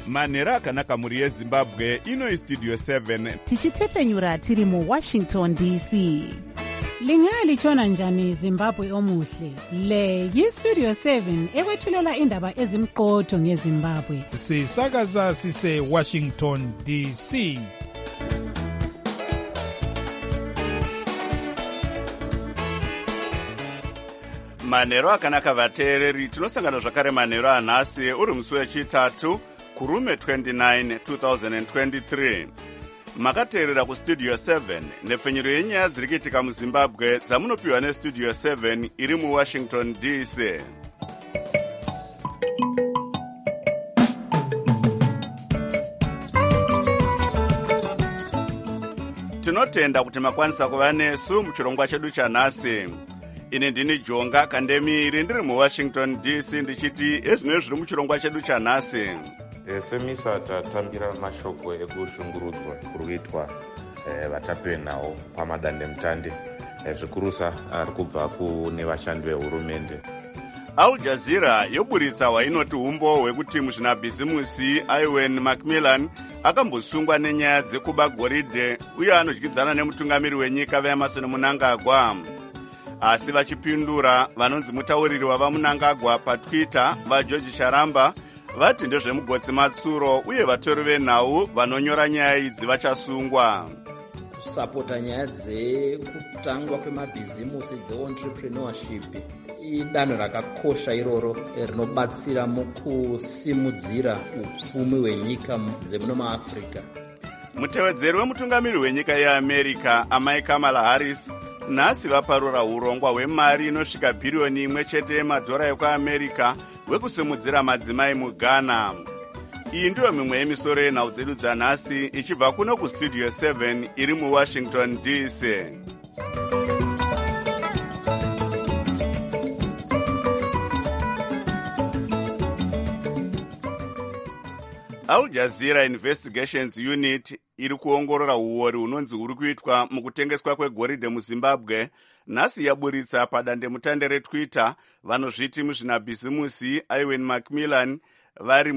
manhero akanaka mhuri yezimbabwe. Ino istudio 7 tichitefenyura tiri muwashington dc. Lingalitshona njani Zimbabwe omuhle? Le yistudio 7 ekwethulela indaba ezimqotho ngeZimbabwe. Sisakaza sise Washington DC. manhero akanaka vateereri, tinosangana zvakare manhero anhasi uri musi wechitatu kurume 29 2023. Makateerera kustudio 7 nepfenyuro yenyaya dziri kuitika muzimbabwe dzamunopiwa nestudio 7 iri muwashington dc. Tinotenda kuti makwanisa kuva nesu muchirongwa chedu chanhasi. Ine ndini Jonga Kandemiri ndiri muwashington dc ndichiti ezvino zviri muchirongwa chedu chanhasi. Semisa tatambira mashoko ekushungurudzwa kuri kuitwa vatapiwe nawo pamadandemutande zvikurusa ari kubva kune vashandi vehurumende. Al Jazeera yoburitsa hwainoti umbo hwekuti muzvinabhizimusi Ewan Macmillan akambosungwa nenyaya dzekuba goridhe uye anodyidzana nemutungamiri wenyika veEmmerson Mnangagwa. Asi vachipindura, vanonzi mutauriri wavaMnangagwa paTwitter vaGeorge Charamba vati ndezvemugotsi matsuro uye vatori venhau vanonyora nyaya idzi vachasungwa. Kusapota nyaya dzekutangwa kwemabhizimusi dzeentrepreneurship idanho rakakosha iroro rinobatsira mukusimudzira upfumi hwenyika dzemuno muAfrica. Mutevedzeri wemutungamiri wenyika yeAmerica amai Kamala Harris nhasi vaparura urongwa hwemari inosvika bhiriyoni 1 chete yemadhora ekuAmerica hwekusimudzira madzimai muGhana. Iyi ndiyo mimwe yemisoro yenhau dzedu dzanhasi ichibva kuno kustudio 7 iri muwashington dc. Al Jazeera Investigations Unit iri kuongorora uori hunonzi huri kuitwa mukutengeswa kwegoridhe muZimbabwe nhasi yaburitsa padandemutande reTwitter vanozviti muzvinabhizimusi Ewan Macmillan vari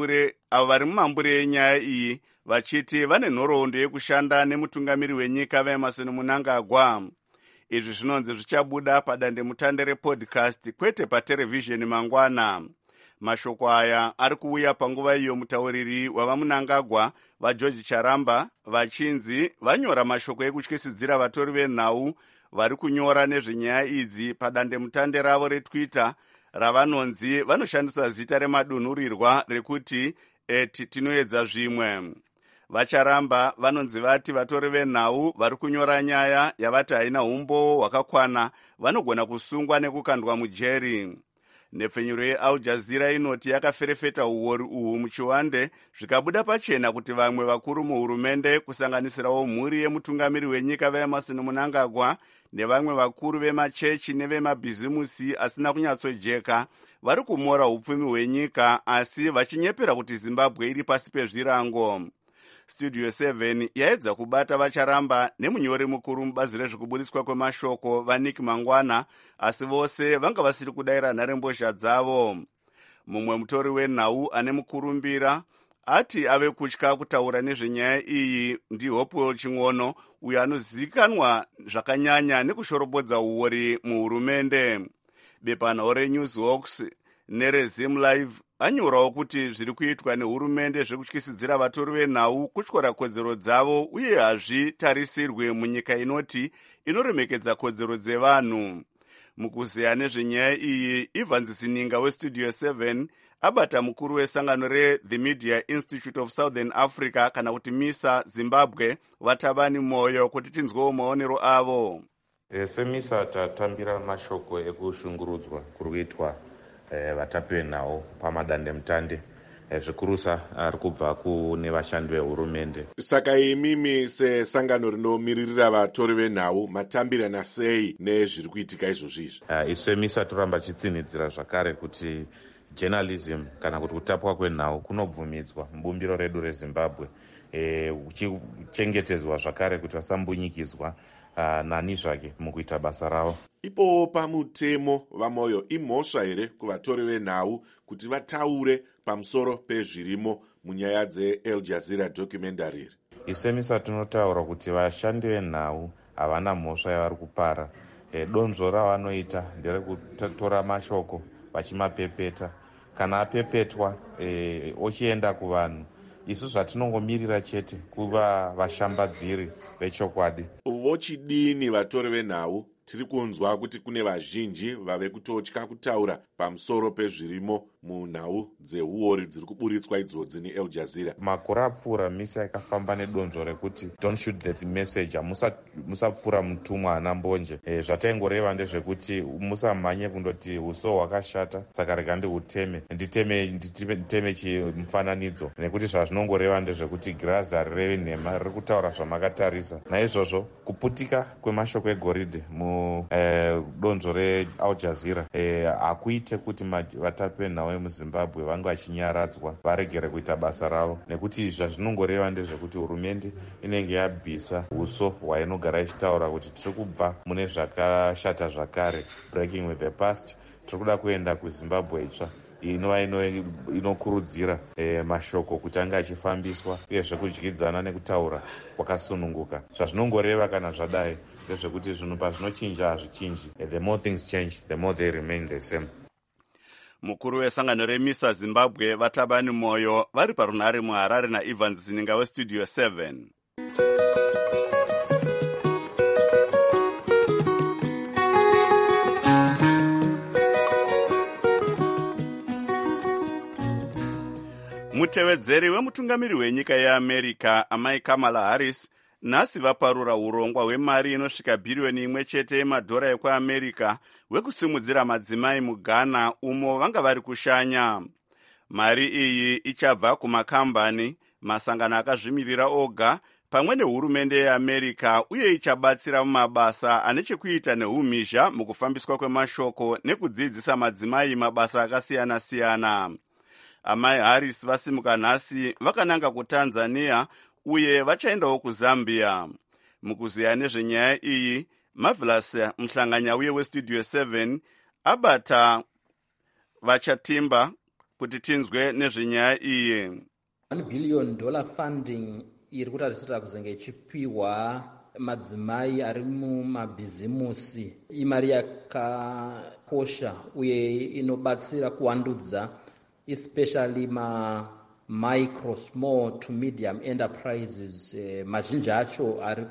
mumambure yenyaya iyi vachiti vane nhoroondo yekushanda nemutungamiri wenyika veEmmerson Mnangagwa. Izvi zvinonzi zvichabuda padandemutande repodcast kwete paterevhizheni mangwana. Mashoko aya ari kuuya panguva iyo mutauriri wavaMnangagwa vaGeorge Charamba vachinzi vanyora mashoko ekutyisidzira vatori venhau vari kunyora nezvenyaya idzi padandemutande ravo reTwitter ravanonzi vanoshandisa zita remadunhurirwa rekuti tinoedza zvimwe. VaCharamba vanonzi vati vatori venhau vari kunyora nyaya yavati haina umbowo hwakakwana vanogona kusungwa nekukandwa mujeri. Nepfenyuro yeAl Jazeera inoti yakaferefeta uori uhu muchiwande zvikabuda pachena kuti vamwe vakuru muhurumende kusanganisirawo mhuri yemutungamiri wenyika veEmmerson Mnangagwa nevamwe vakuru vemachechi nevemabhizimusi asina kunyatsojeka vari kumora upfumi hwenyika asi vachinyepera kuti Zimbabwe iri pasi pezvirango. Studio 7 yaedza kubata VaCharamba nemunyori mukuru mubazi rezvekuburitswa kwemashoko vaNick Mangwana asi vose vanga vasiri kudayira nharembozha dzavo. Mumwe mutori wenhau ane mukurumbira ati ave kutya kutaura nezvenyaya iyi ndiHopewell Ching'ono uyo anozivikanwa zvakanyanya nekushorobodza uori muhurumende. Bepanhau reNewsHawks nereZim Live anyorawo kuti zviri kuitwa nehurumende zvekutyisidzira vatori venhau kutyora kodzero dzavo uye hazvitarisirwe munyika inoti inoremekedza kodzero dzevanhu. Mukuzeya nezvenyaya iyi, Evans Sininga westudio 7 abata mukuru wesangano reThe Media Institute of Southern Africa kana kuti MISA Zimbabwe Vatabani Moyo kuti tinzwewo maonero avo. Semisa tatambira mashoko ekushungurudzwa kuri kuitwa vatapiwe nawo pamadandemutande zvikurusa ari kubva kune vashandi vehurumende. Saka imimi sesangano rinomiririra vatori venhau matambirana sei nezviri kuitika izvozvizvi? Isu semisa toramba chitsinidzira zvakare kuti journalism kana kuti kutapwa kwenhau kunobvumidzwa mubumbiro redu reZimbabwe uchichengetedzwa zvakare kuti vasambunyikidzwa nani zvake mukuita basa ravo. Ipo pamutemo vaMoyo imhosva here kuvatori venhau kuti vataure pamusoro pezvirimo munyaya dzeAl Jazeera documentary. isemisa tinotaura kuti vashandi venhau havana mhosva yavari kupara. Donzvo ravanoita nderekutora mashoko vachimapepeta. Kana apepetwa ochienda kuvanhu, isu zvatinongomirira chete kuva vashambadziri vechokwadi. Vochidini vatori venhau? Tiri kunzwa kuti kune vazhinji vave kutotya kutaura pamusoro pezvirimo munhau dzeuori dziri kuburitswa idzodzi neAl Jazeera. Makore apfuura misa yakafamba nedonzvo rekuti don't shoot the messenger, musapfuura mutumwa ana mbonje. Zvataingoreva ndezvekuti musamhanye kundoti uso hwakashata saka rega ndihuteme, nditeme chimufananidzo, nekuti zvazvinongoreva ndezvekuti girazi harirevi nhema, riri kutaura zvamakatarisa. Naizvozvo kuputika kwemashoko egoridhe donzvo reAl Jazeera hakuite kuti vatapi venhau vemuzimbabwe vange vachinyaradzwa varegere kuita basa ravo, nekuti zvazvinongoreva ndezvekuti hurumende inenge yabvisa uso hwainogara ichitaura kuti tiri kubva mune zvakashata zvakare, breaking with the past, tiri kuda kuenda kuzimbabwe itsva inova inokurudzira mashoko kuti ange achifambiswa uyezve kudyidzana nekutaura kwakasununguka. Zvazvinongoreva kana zvadai ndezvekuti zvinhu pazvinochinja hazvichinji. The more things change, the more they remain the same. Mukuru wesangano remisa Zimbabwe Vatabani Moyo vari parunhare muHarare naEvans Zininga weStudio 7. Mutevedzeri wemutungamiri wenyika yeAmerica amai Kamala Harris nhasi vaparura urongwa hwemari inosvika bhiriyoni 1 chete yemadhora ekuAmerica hwekusimudzira madzimai muGhana umo vanga vari kushanya. Mari iyi ichabva kumakambani, masangano akazvimirira oga pamwe nehurumende yeAmerica uye ichabatsira mumabasa ane chekuita neumhizha mukufambiswa kwemashoko nekudzidzisa madzimai mabasa akasiyana-siyana. Amai Harris vasimuka nhasi vakananga kuTanzania uye vachaendawo kuZambia. Mukuziya nezvenyaya iyi, Marvelous Mhlanganyauye weStudio 7 abata vachatimba kuti tinzwe nezvenyaya iyi. $1 billion funding iri kutarisira kuzenge ichipiwa madzimai ari mumabhizimusi. Imari yakakosha uye inobatsira kuwandudza especially micro, small to medium enterprises. Mazhinji acho ari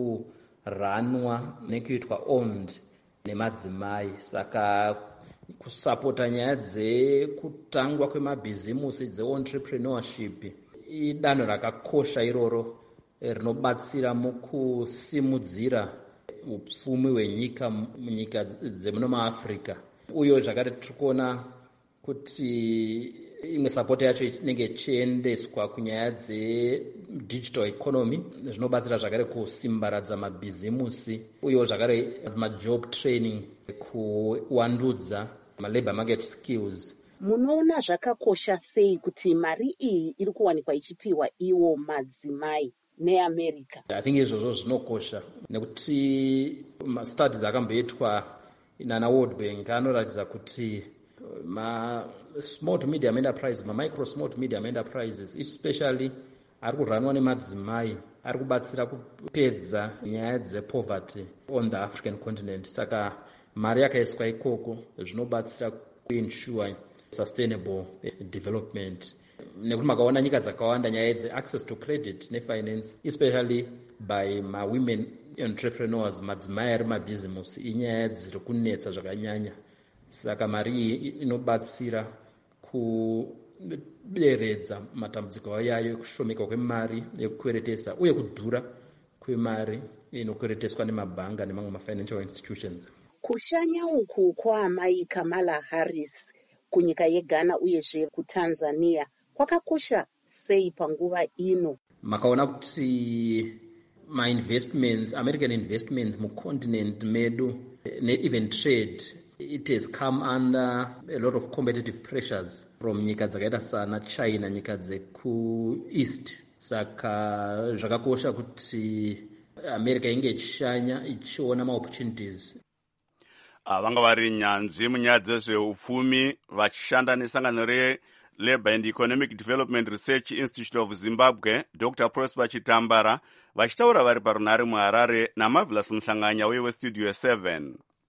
kuranwa nekuitwa owned nemadzimai. Saka kusapota nyaya dzekutangwa kwemabhizimusi dzeentrepreneurship idanho rakakosha iroro rinobatsira mukusimudzira upfumi hwenyika munyika dzemuno muAfrica. Uye zvakare tirikuona kuti imwe sapoti yacho inenge ichiendeswa kunyaya dzedigital economy, zvinobatsira zvakare kusimbaradza mabhizimusi uye zvakare majob training, kuwandudza malabor market skills. Munoona zvakakosha sei kuti mari iyi iri kuwanikwa ichipiwa iwo madzimai neAmerica? I think izvozvo zvinokosha nekuti studies akamboitwa nana World Bank anoratidza kuti small to medium enterprises, micro small to medium enterprises especially ari kuranwa nemadzimai ari kubatsira kupedza nyaya dzepoverty on the African continent. Saka mari yakaiswa ikoko zvinobatsira kuensure sustainable development. Nekuti makaona nyika dzakawanda nyaya dzeaccess to credit nefinance especially by women entrepreneurs, madzimai ari mabhizimusi inyaya dziri kunetsa zvakanyanya. Saka mari iyi inobatsira kuderedza matambudziko yayo ekushomeka kwemari yekukweretesa uye kudhura kwemari inokwereteswa nemabhanga nemamwe mafinancial institutions. Kushanya uku kwaamai Kamala Harris kunyika yeGhana uyezve kuTanzania kwakakosha sei panguva ino? Makaona kuti American investments mucontinent medu even trade, it has come under a lot of competitive pressures from nyika dzakaita sana China, nyika dzekueast. Saka zvakakosha kuti America inge ichishanya ichiona maopportunities. Vanga vari nyanzvi munyaya dzezveupfumi vachishanda nesangano Labour and Economic Development Research Institute of Zimbabwe, Dr. Prosper Chitambara, vachitaura vari parunhare muHarare naMarvelous Muhlanganya weStudio 7.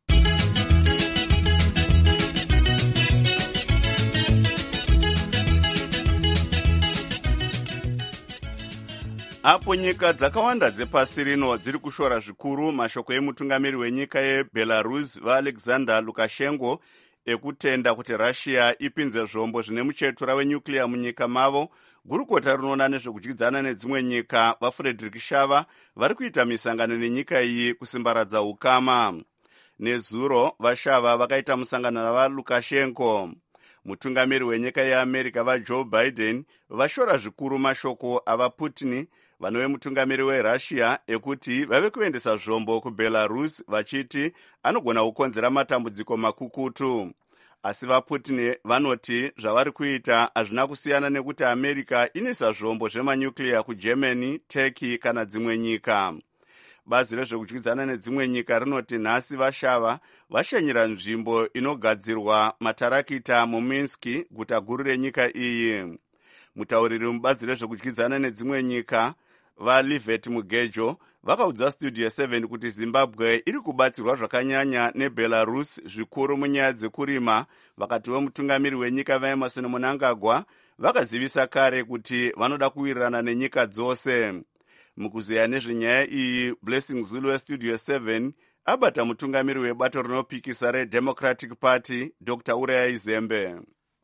Apo nyika dzakawanda dzepasi rino dziri kushora zvikuru mashoko emutungamiri wenyika yeBelarus vaAlexander Lukashenko ekutenda kuti Russia ipinze zvombo zvine muchetura wenyuclear munyika mavo. Gurukota rinoona nezvekudyidzana nedzimwe nyika vaFrederick Shava vari kuita misangano nenyika iyi kusimbaradza ukama. Nezuro vaShava vakaita musangano navaLukashenko. Mutungamiri wenyika yeAmerica vaJoe Biden vashora zvikuru mashoko avaPutin vanove mutungamiri weRussia ekuti vave kuendesa zvombo kuBelarus vachiti anogona kukonzera matambudziko makukutu. Asi vaPutin vanoti zvavari kuita hazvina kusiyana nekuti America inisa zvombo zvemanyuclear kuGermany, Turkey kana dzimwe nyika. Bazi rezvekudyidzana nedzimwe nyika rinoti nhasi vaShava vashanyira nzvimbo inogadzirwa matarakita muMinsk, guta guru renyika iyi. Mutauriri mubazi rezvekudyidzana nedzimwe nyika vaLivet Mugejo vakaudza Studio 7 kuti Zimbabwe iri kubatsirwa zvakanyanya neBelarus zvikuru munyaya dzekurima, vakati vemutungamiri wenyika vaEmerson Mnangagwa vakazivisa kare kuti vanoda kuwirirana nenyika dzose. Mukuzeya nezvenyaya iyi, Blessing Zulu weStudio 7 abata mutungamiri webato rinopikisa reDemocratic Party Dr. Uraya Zembe.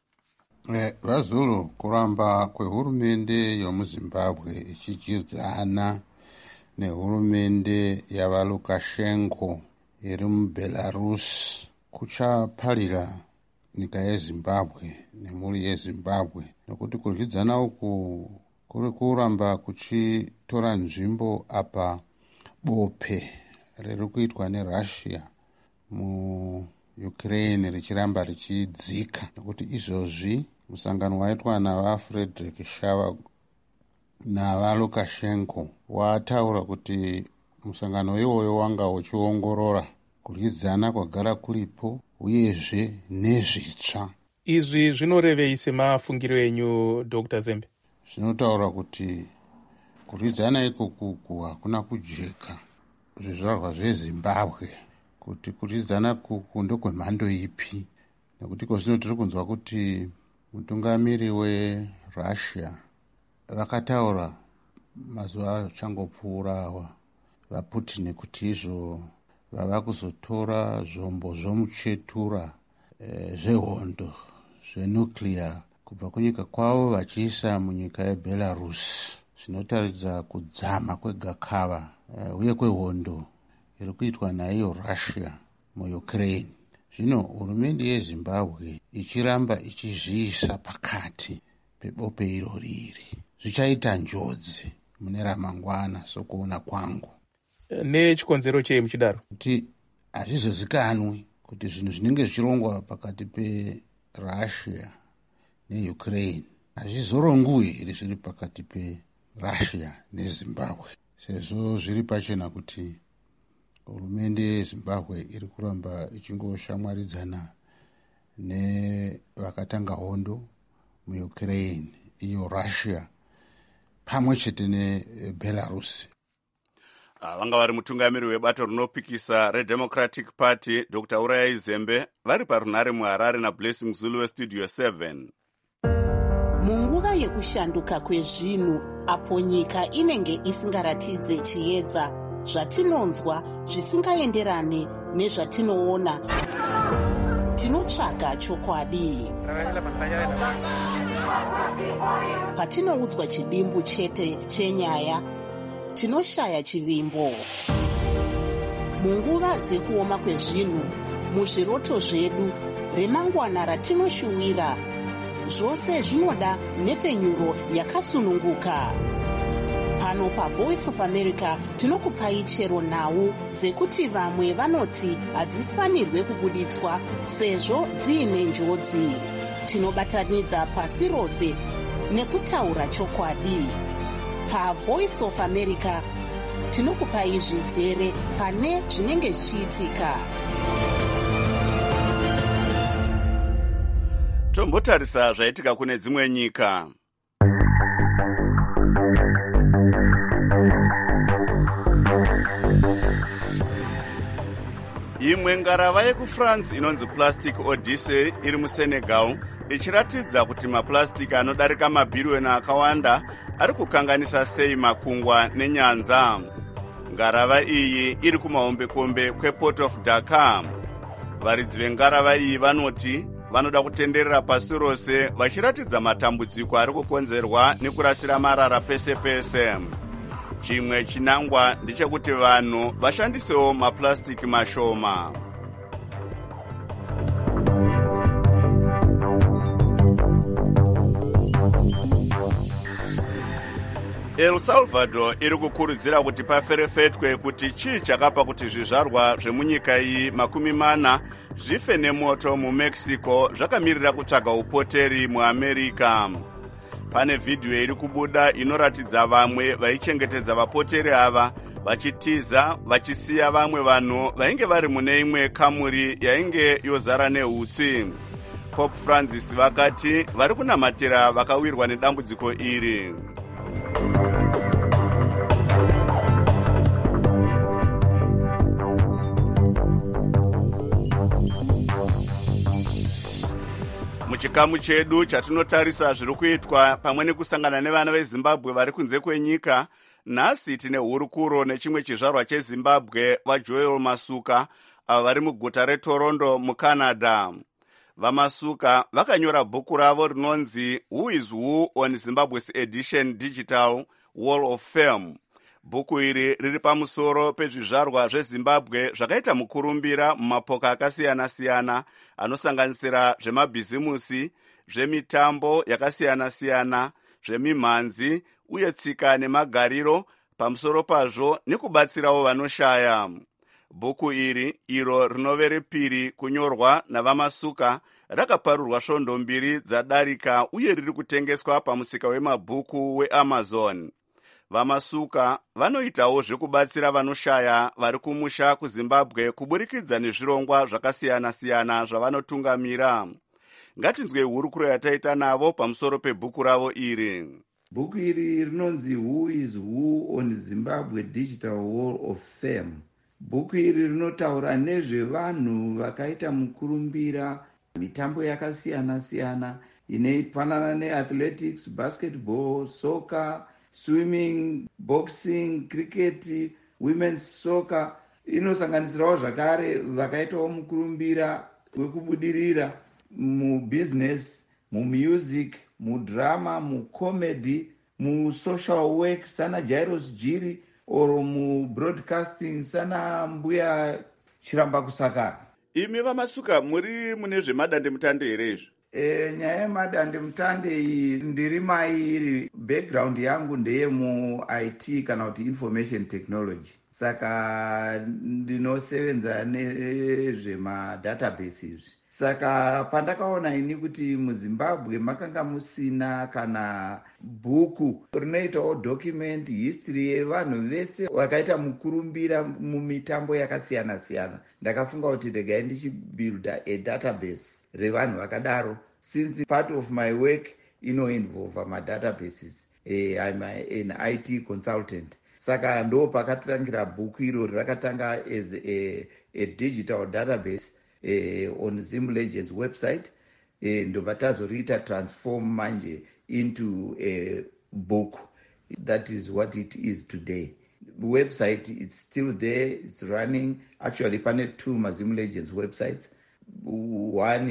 VaZulu kuramba kwehurumende yomuZimbabwe ichidyidzana nehurumende yavaLukashenko iri muBelarus kuchaparira nyika yeZimbabwe nemhuri yeZimbabwe, nekuti kudyidzana uku kuri kuramba kuchitora nzvimbo apa bope riri kuitwa neRussia muUkraine richiramba richidzika, nekuti izvozvi musangano waitwa navaFrederick Shava navaLukashenko wataura kuti musangano iwoyo wanga uchiongorora kudyidzana kwagara kuripo uyezve nezvitsva. Izvi zvinorevei semafungiro enyu Dr. Zembe? Zvinotaura kuti kudyidzana ikoku hakuna kujeka zvizvarwa zveZimbabwe, kuti kudyidzana kuku ndokwemhando ipi, nekuti kozvino tiri kunzwa kuti mutungamiri weRussia vakataura mazuva achangopfuura awa vaPutin kuti izvo vava kuzotora zvombo zvomuchetura zvehondo zvenuclear kubva kunyika kwavo vachiisa munyika yeBelarus, zvinotaridza kudzama kwegakava uye kwehondo iri kuitwa naiyo Russia muUkraine. Zvino hurumende yeZimbabwe ichiramba ichizviisa pakati pebope iroriri zvichaita njodzi mune ramangwana sokuona kwangu. Nechikonzero chei muchidaro? Kuti hazvizozikanwi kuti zvinhu zvinenge zvichirongwa pakati peRussia neUkraine hazvizorongwi here zviri pakati peRussia neZimbabwe, sezvo zviri pachena kuti hurumende yeZimbabwe iri kuramba ichingoshamwaridzana nevakatanga hondo muUkraine, iyo Russia pamwe chete neBelarus. Vanga vari mutungamiri webato rinopikisa reDemocratic Party Dr. Uraya Zembe vari parunhare muHarare naBlessing Zulu weStudio 7. Munguva yekushanduka kwezvinhu, apo nyika inenge isingaratidze chiedza, zvatinonzwa zvisingaenderane nezvatinoona, tinotsvaga chokwadi. Patinoudzwa chidimbu chete chenyaya, tinoshaya chivimbo. Munguva dzekuoma kwezvinhu, muzviroto zvedu, remangwana ratinoshuwira, zvose zvinoda nhepfenyuro yakasununguka. Pano paVoice of America tinokupai chero nhau dzekuti vamwe vanoti hadzifanirwe kubuditswa sezvo dziine njodzi. Tinobatanidza pasi rose nekutaura chokwadi. PaVoice of America tinokupai zvizere pane zvinenge zvichiitika. Tombotarisa zvaitika kune dzimwe nyika. Imwe ngarava yekufrance inonzi Plastic Odyssey iri muSenegal ichiratidza kuti maplastic anodarika mabhiriyoni akawanda ari kukanganisa sei makungwa nenyanza. Ngarava iyi iri kumahombekombe kwePort of Dakar. Varidzi vengarava iyi vanoti vanoda kutenderera pasi rose vachiratidza matambudziko ari kukonzerwa nekurasira marara pese pese. Chimwe chinangwa ndechekuti vanhu vashandisewo maplastic mashoma. El Salvador iri kukurudzira kuti paferefetwe kuti chii chakapa kuti zvizvarwa zvemunyika iyi 40 zvife nemoto muMexico zvakamirira kutsvaga upoteri muAmerica. Pane vhidhiyo iri kubuda inoratidza vamwe vaichengetedza vapoteri ava vachitiza vachisiya vamwe vanhu vainge vari mune imwe kamuri yainge yozara neutsi. Pope Francis vakati vari kunamatira vakawirwa nedambudziko iri. Muchikamu chedu chatinotarisa zviri kuitwa pamwe nekusangana nevana veZimbabwe vari kunze kwenyika, nhasi tine hurukuro nechimwe chizvarwa cheZimbabwe vaJoel Masuka avo vari muguta reToronto muCanada. VaMasuka vakanyora bhuku ravo rinonzi Who is Who on Zimbabwe's Edition Digital Wall of Fame. Bhuku iri riri pamusoro pezvizvarwa zveZimbabwe zvakaita mukurumbira mumapoka akasiyana-siyana anosanganisira zvemabhizimusi, zvemitambo yakasiyana-siyana, zvemimhanzi uye tsika nemagariro, pamusoro pazvo nekubatsirawo vanoshaya. Bhuku iri, iro rinove repiri kunyorwa navaMasuka, rakaparurwa svondo 2 dzadarika uye riri kutengeswa pamusika wemabhuku weAmazon. VaMasuka vanoitawo zvekubatsira vanoshaya vari kumusha kuZimbabwe kuburikidza nezvirongwa zvakasiyana-siyana zvavanotungamira. Ngatinzwe hurukuro yataita navo pamusoro pebhuku ravo iri. Bhuku iri rinonzi Who is Who on Zimbabwe Digital Wall of Fame. Bhuku iri rinotaura nezvevanhu vakaita mukurumbira mitambo yakasiyana-siyana inofanana neathletics, basketball, soccer, swimming, boxing, cricket, women's soccer. Inosanganisirawo zvakare vakaitawo mukurumbira wekubudirira mubusiness, mumusic, mudrama, mucomedy, musocial work sana Jairus Jiri, oro mubroadcasting sana mbuya Chiramba Kusakara. Imi VaMasuka muri mune zvemadandemutande here izvi? Nyaya yemadandemutande iyi ndiri mairi. Background yangu ndeye mu-IT kana kuti information technology. Saka ndinosevenza nezvemadatabases. Saka pandakaona ini kuti muZimbabwe makanga musina kana bhuku rinoitawo document history yevanhu vese vakaita mukurumbira mumitambo yakasiyana-siyana, ndakafunga kuti regai ndichibuilda a database revanhu vakadaro, since part of my work inoinvolve madatabases. I'm an IT consultant. Saka ndo pakatangira bhuku iro rakatanga as a digital database on Zim Legends website, ndobva tazoriita transform manje into a book. That is what it is today. The website is still there, it's running. Actually pane 2 Mazim Legends websites, one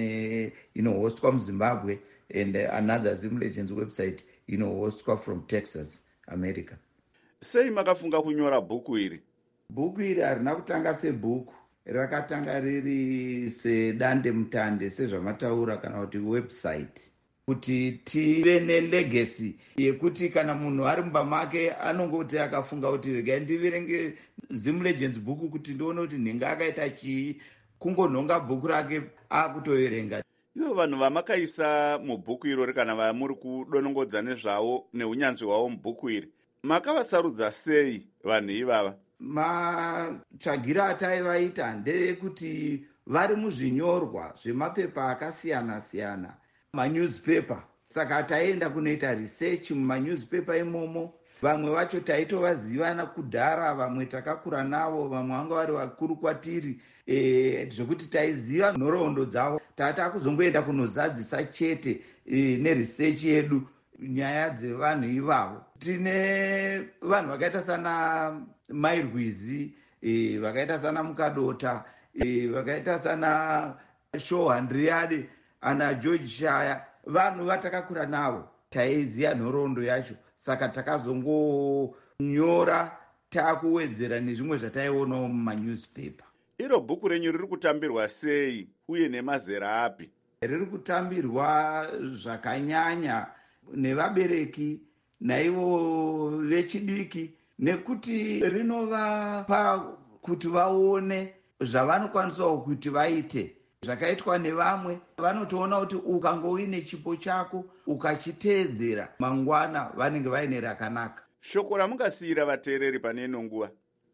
inohostwa muZimbabwe and another Zim Legends website inohostwa from Texas, America. Sei makafunga kunyora bhuku iri? Bhuku iri harina kutanga sebhuku, rakatanga riri sedandemutande sezvamataura kana kuti website, kuti tive nelegacy yekuti kana munhu ari mumba make anongoti akafunga kuti regai ndiverenge Zim Legends bhuku kuti ndione kuti nhinga akaita chii, kungonhonga bhuku rake akutoverenga. Ivo vanhu vamakaisa mubhuku irori kana vamuri kudonongodza nezvavo neunyanzvi hwavo mubhuku iri, makavasarudza sei vanhu ivava? Matsvagira ataivaita ndeyekuti vari muzvinyorwa zvemapepa akasiyana-siyana, manewspaper. Saka taenda kunoita research mumanewspaper imomo. Vamwe vacho taitovazivana kudhara, vamwe takakura navo, vamwe vanga vari vakuru kwatiri, zvekuti taiziva nhoroondo dzavo. Tatakuzongoenda kunozadzisa chete neresearch yedu nyaya dzevanhu ivavo. Tine vanhu vakaita sana Mairwizi, vakaita sana Mukadota, vakaita sana Shohandriade, ana George Shaya, vanhu vatakakura navo, taiziva nhoroondo yacho. Saka takazongonyora takuwedzera nezvimwe zvataionawo mumanewspaper. Iro bhuku renyu riri kutambirwa sei uye nemazera api? Riri kutambirwa zvakanyanya nevabereki naivo vechidiki, nekuti rinovapa kuti vaone zvavanokwanisawo kuti vaite zvakaitwa nevamwe. Vanotoona kuti ukangoine chipo chako ukachiteedzera, mangwana vanenge vaine rakanaka. Shoko ramungasiyira vateereri pane ino nguva?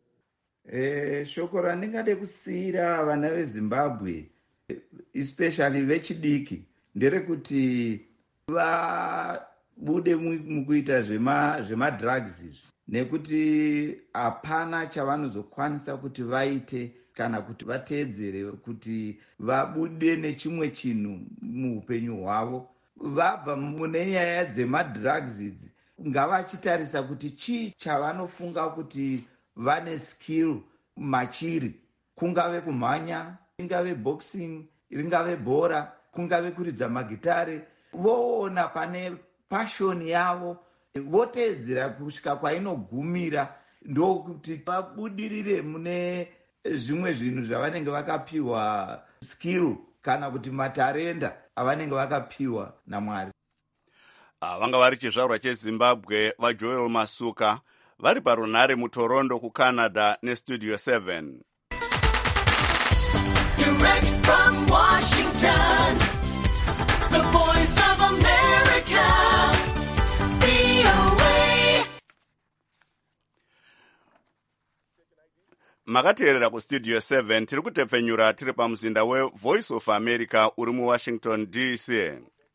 Shoko randingade kusiyira vana veZimbabwe, especially vechidiki, nderekuti vabude mukuita zvemadrugs izvi, nekuti hapana chavanozokwanisa kuti vaite kana kuti vateedzere kuti vabude nechimwe chinhu muupenyu hwavo. Vabva mune nyaya dzemadrugs idzi, ngavachitarisa kuti chii chavanofunga kuti vane skill machiri, kungave kumhanya, ingave boxing, ringave bhora, kungave kuridza magitare. Voona pane passion yavo, voteedzera kusvika kwainogumira, ndokuti vabudirire mune zvimwe zvinhu zvavanenge vakapiwa skill kana kuti matarenda avanenge vakapiwa naMwari. Vanga vari chizvarwa cheZimbabwe vaJoel Masuka vari parunhare muToronto kuCanada neStudio 7. Direct from Washington, the voice of America, VOA. Makateerera kuStudio 7, tiri kutepfenyura tiri pamuzinda weVoice of America uri muWashington DC.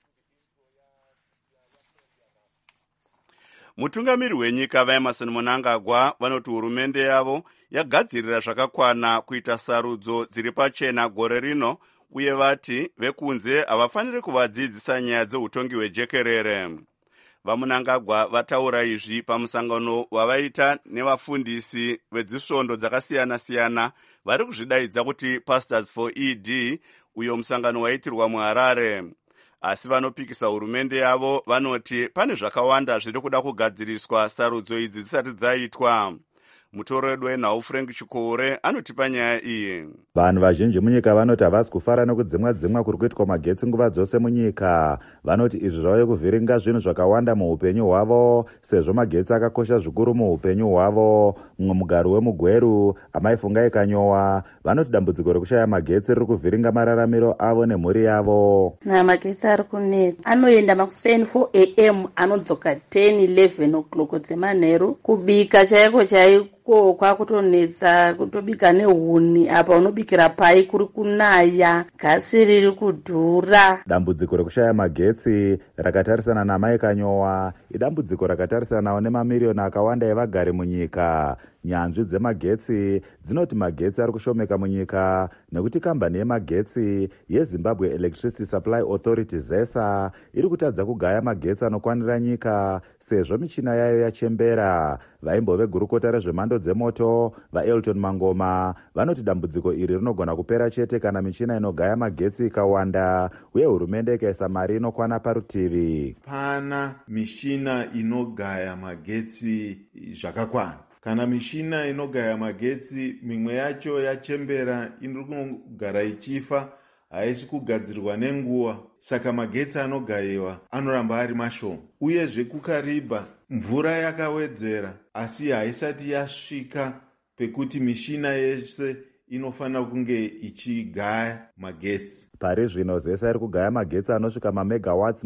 Mutungamiri wenyika vaEmerson Mnangagwa vanoti hurumende yavo yagadzirira zvakakwana kuita sarudzo dziri pachena gore rino, uye vati vekunze havafaniri kuvadzidzisa nyaya dzeutongi hwejekerere. VaMnangagwa vataura izvi pamusangano wavaita nevafundisi vedzisvondo dzakasiyana-siyana vari kuzvidaidza kuti Pastors for ED, uyo musangano waitirwa muHarare. Asi vanopikisa hurumende yavo vanoti pane zvakawanda zviri kuda kugadziriswa sarudzo idzi dzisati dzaitwa. Mutoro wedu wenhau Frank Chikore anotipa nyaya iyi. Vanhu vazhinji munyika vanoti havasi kufara nekudzimwa-dzimwa kuri kuitwa magetsi nguva dzose munyika. Vanoti izvi zvauye kuvhiringa zvinhu zvakawanda muupenyu hwavo, sezvo magetsi akakosha zvikuru muupenyu hwavo. Mumwe mugari wemuGweru, Amai Fungai Kanyowa, vanoti dambudziko rekushaya magetsi riri kuvhiringa mararamiro avo nemhuri yavo. Magetsi ari kunetsa, anoenda makuseni 4 am anodzoka 10-11 o'clock dzemanheru. Kubika chaiko kwakutonetsa, kutobika nehuni, apa unobikira pai kuri kunaya, gasi riri kudhura. Dambudziko rekushaya magetsi rakatarisana naMai Kanyowa idambudziko rakatarisanawo nemamiriyoni akawanda evagari munyika. Nyanzvi dzemagetsi dzinoti magetsi ari kushomeka munyika nekuti kambani yemagetsi yeZimbabwe Electricity Supply Authority ZESA iri kutadza kugaya magetsi anokwanira nyika sezvo michina yayo yachembera. Vaimbove gurukota rezvemhando dzemoto vaElton Mangoma vanoti dambudziko iri rinogona kupera chete kana michina inogaya magetsi ikawanda uye hurumende ikaisa mari inokwana parutivi. Pana mishina inogaya magetsi zvakakwana. Kana mishina inogaya magetsi mimwe yacho yachembera, iri kugara ichifa, haisi kugadzirwa nenguva, saka magetsi anogayiwa anoramba ari mashoma. Uyezve kukaribha mvura yakawedzera, asi haisati yasvika pekuti mishina yese inofanira kunge ichigaya magetsi. Pari zvino ZESA iri kugaya magetsi anosvika mamegawatts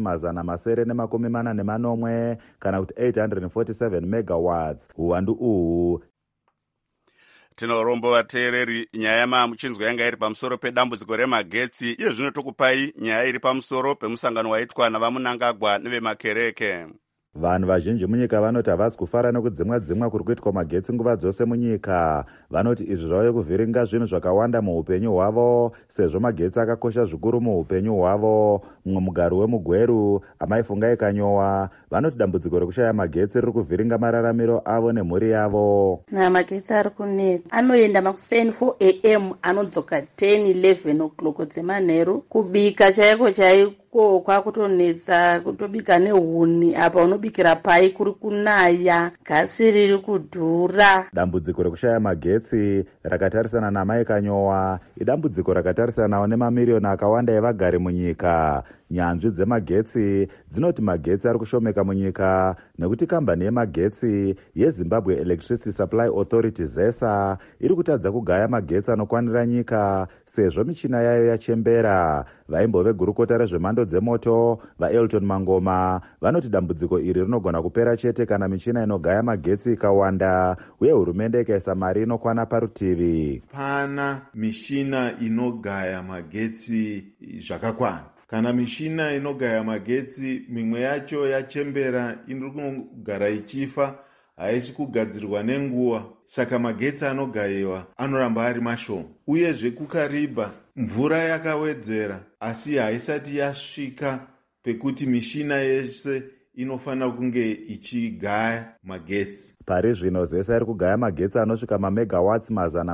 440 kana kuti 847 megawatts. Uwandu uhu Tinorombo vateereri, nyaya mamuchinzwa yanga iri pamusoro pedambudziko remagetsi. Iye zvino tokupai nyaya iri pamusoro pemusangano waitwa navamunangagwa nevemakereke. Vanhu vazhinji munyika vanoti havasi kufara nekudzimwa-dzimwa kuri kuitwa magetsi nguva dzose munyika. Vanoti izvi zvauye kuvhiringa zvinhu zvakawanda muupenyu hwavo, sezvo magetsi akakosha zvikuru muupenyu hwavo. Mumwe mugari wemuGweru, Amai Fungai Kanyowa, vanoti dambudziko rekushaya magetsi riri kuvhiringa mararamiro avo nemhuri yavo. Magetsi ari kunetsa, anoenda makuseni 4 am anodzoka 10-11 o'clock dzemanheru. Kubika chaiko chaiko kwakutonetsa, kutobika nehuni apa unobikira pai kuri kunaya, gasi riri kudhura. Dambudziko rekushaya magetsi rakatarisana naMai Kanyowa idambudziko rakatarisanawo nemamiriyoni akawanda evagari munyika. Nyanzvi dzemagetsi dzinoti magetsi ari kushomeka munyika nekuti kambani yemagetsi yeZimbabwe Electricity Supply Authority ZESA iri kutadza kugaya magetsi anokwanira nyika sezvo michina yayo yachembera. Vaimbove gurukota rezvemhando dzemoto vaElton Mangoma vanoti dambudziko iri rinogona kupera chete kana michina inogaya magetsi ikawanda uye hurumende ikaisa mari inokwana parutivi. Pana mishina inogaya magetsi zvakakwana. Kana mishina inogaya magetsi mimwe yacho yachembera iri kugara ichifa, haisi kugadzirwa nenguva, saka magetsi anogayiwa anoramba ari mashoma. Uyezve kukaribha mvura yakawedzera asi haisati yasvika pekuti mishina yese inofanira kunge ichigaya magetsi. Pari zvino ZESA iri kugaya magetsi anosvika mamegawatts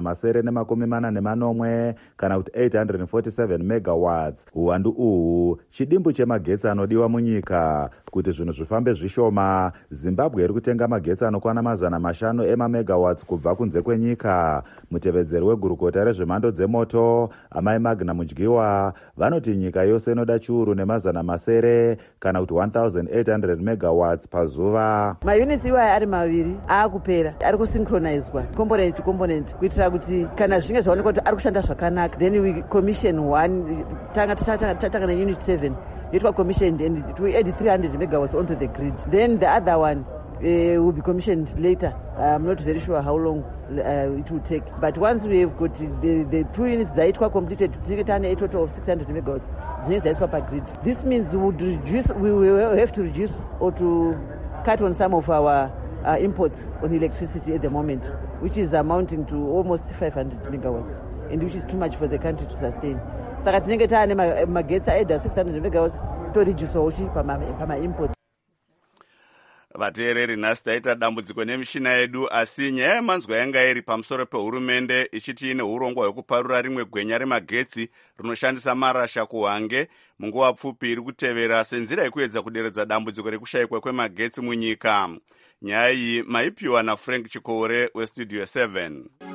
440 kana kuti 847 megawatts. Uwandu uhu chidimbu chemagetsi anodiwa munyika. Kuti zvinhu zvifambe zvishoma, Zimbabwe iri kutenga magetsi anokwana 500 emamegawatts kubva kunze kwenyika. Mutevedzeri wegurukota rezvemhando dzemoto Amai Magna Mudyiwa vanoti nyika yose inoda chiuru ne700 kana kuti 1800 megawatts pazuva. Mayunitsi iwaya ari maviri aakupera, ari kusynchronizwa component to component kuitira kuti kana zvinge zvaonekwa kuti ari kushanda zvakanaka, then we commission one. Tatanga na unit 7 it was commissioned and it will add 300 megawatts onto the grid. Then the other one will be commissioned later. I'm not very sure how long it will take. But once we have got the 2 units that were completed, a total of 600 megawatts, per grid. This means we will have to reduce or to cut on some of our imports on electricity at the moment, which is amounting to almost 500 megawatts, and which is too much for the country to sustain. Saka tinenge taane magetsi aida 600 megawatts to reduce uchi pama imports. Vateereri, nhasi taita dambudziko nemishina yedu, asi nyaya yemanzwa yanga iri pamusoro pehurumende ichiti ine urongwa hwekuparura rimwe gwenya remagetsi rinoshandisa marasha kuHwange munguva pfupi iri kutevera senzira yekuedza kuderedza dambudziko rekushayikwa kwemagetsi munyika. Nyaya iyi maipiwa naFrank Chikore weStudio 7.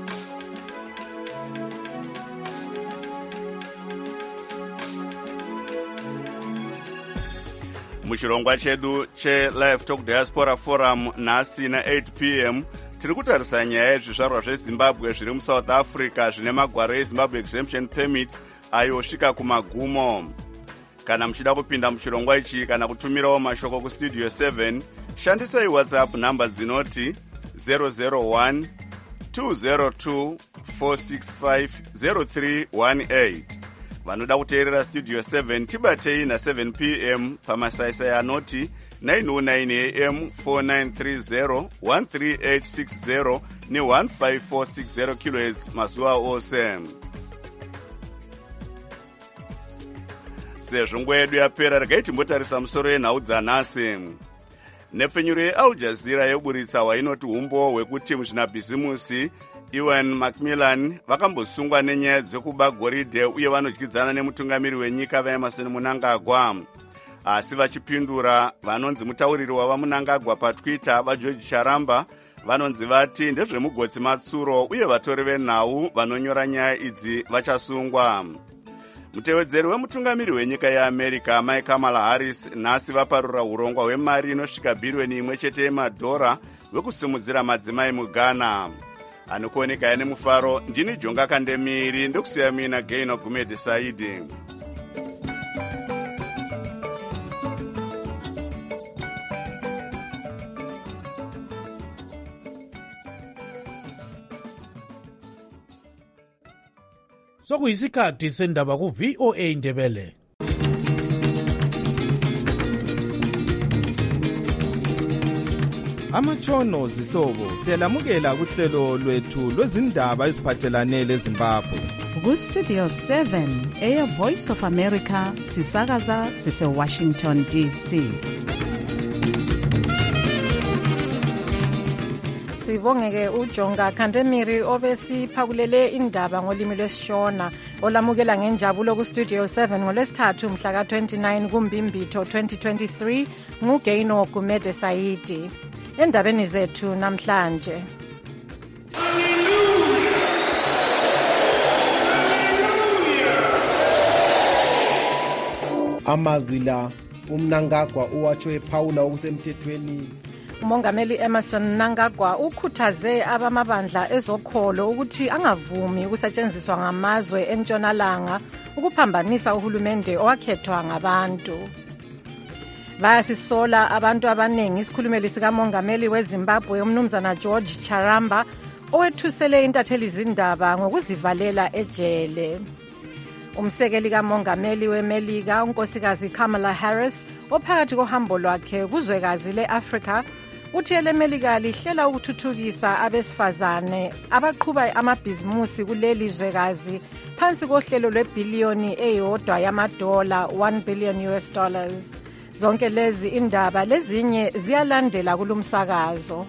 Muchirongwa chedu cheLive Talk Diaspora Forum nhasi na 8 p.m. tiri kutarisa nyaya yezvizvarwa zveZimbabwe zviri muSouth Africa zvine magwaro eZimbabwe Exemption Permit ayosvika kumagumo. Kana muchida kupinda muchirongwa ichi kana kutumirawo mashoko kuStudio 7, shandisai WhatsApp namba dzinoti 001 202 465 0318. Vanoda kuteerera Studio 7 tibatei na7 p.m. pamasaisai anoti 909 am 4930 13860 ne15460 kHz mazuva ose. Sezvo nguva yedu yapera, regai timbotarisa musoro yenhau dzanhasi. Nepfenyuro yeAl Jazeera yoburitsa hwainoti umbo hwekuti muzvinabhizimusi Ewan Macmillan vakambosungwa nenyaya dzekuba goridhe uye vanodyidzana nemutungamiri wenyika vaEmmerson Mnangagwa. Asi vachipindura, vanonzi mutauriri wavaMnangagwa paTwitter vaGeorge Charamba vanonzi vati ndezvemugotsi matsuro uye vatori venhau vanonyora nyaya idzi vachasungwa. Mutevedzeri wemutungamiri wenyika yeAmerica Mai Kamala Harris nhasi vaparura urongwa hwemari inosvika $1 billion yemadhora wekusimudzira madzimai muGhana. Anokuoneka ane mufaro, ndini Jonga Kandemiri, ndokusiya mina Gaino Gumede Saidi. sokuyisikhathi sendaba ku-VOA Indebele. Amatshono zihlobo siyalamukela kuhlelo lwethu lwezindaba eziphathelane leZimbabwe. Ku-Studio 7 Voice of America sisakaza sise-Washington DC. Sibongeke uJonga Khandemiri obesiphakulele indaba ngolimi lwesiShona olamukela ngenjabulo ku-Studio 7 ngolwesithathu mhla ka-29 kuMbimbitho 2023 nguGeino Gumede Saidi. Endabeni zethu namhlanje. Amazwi la uMnangagwa uwatsho ephawula okusemthethweni. Umongameli Emmerson Mnangagwa ukhuthaze abamabandla ezokholo ukuthi angavumi ukusetshenziswa ngamazwe entshonalanga ukuphambanisa uhulumende owakhethwa ngabantu. Bayasisola abantu abaningi isikhulumeli sikamongameli weZimbabwe umnumzana George Charamba owethusele intatheli zindaba ngokuzivalela ejele. Umsekeli kamongameli weMelika unkosikazi Kamala Harris ophakathi kohambo lwakhe kuzwekazi leAfrika uthi eleMelika lihlela ukuthuthukisa abesifazane abaqhuba amabhizimusi kuleli zwekazi phansi kohlelo lwebhiliyoni eyodwa yamadola $1 billion. Zonke lezi indaba lezinye ziyalandela kulumsakazo.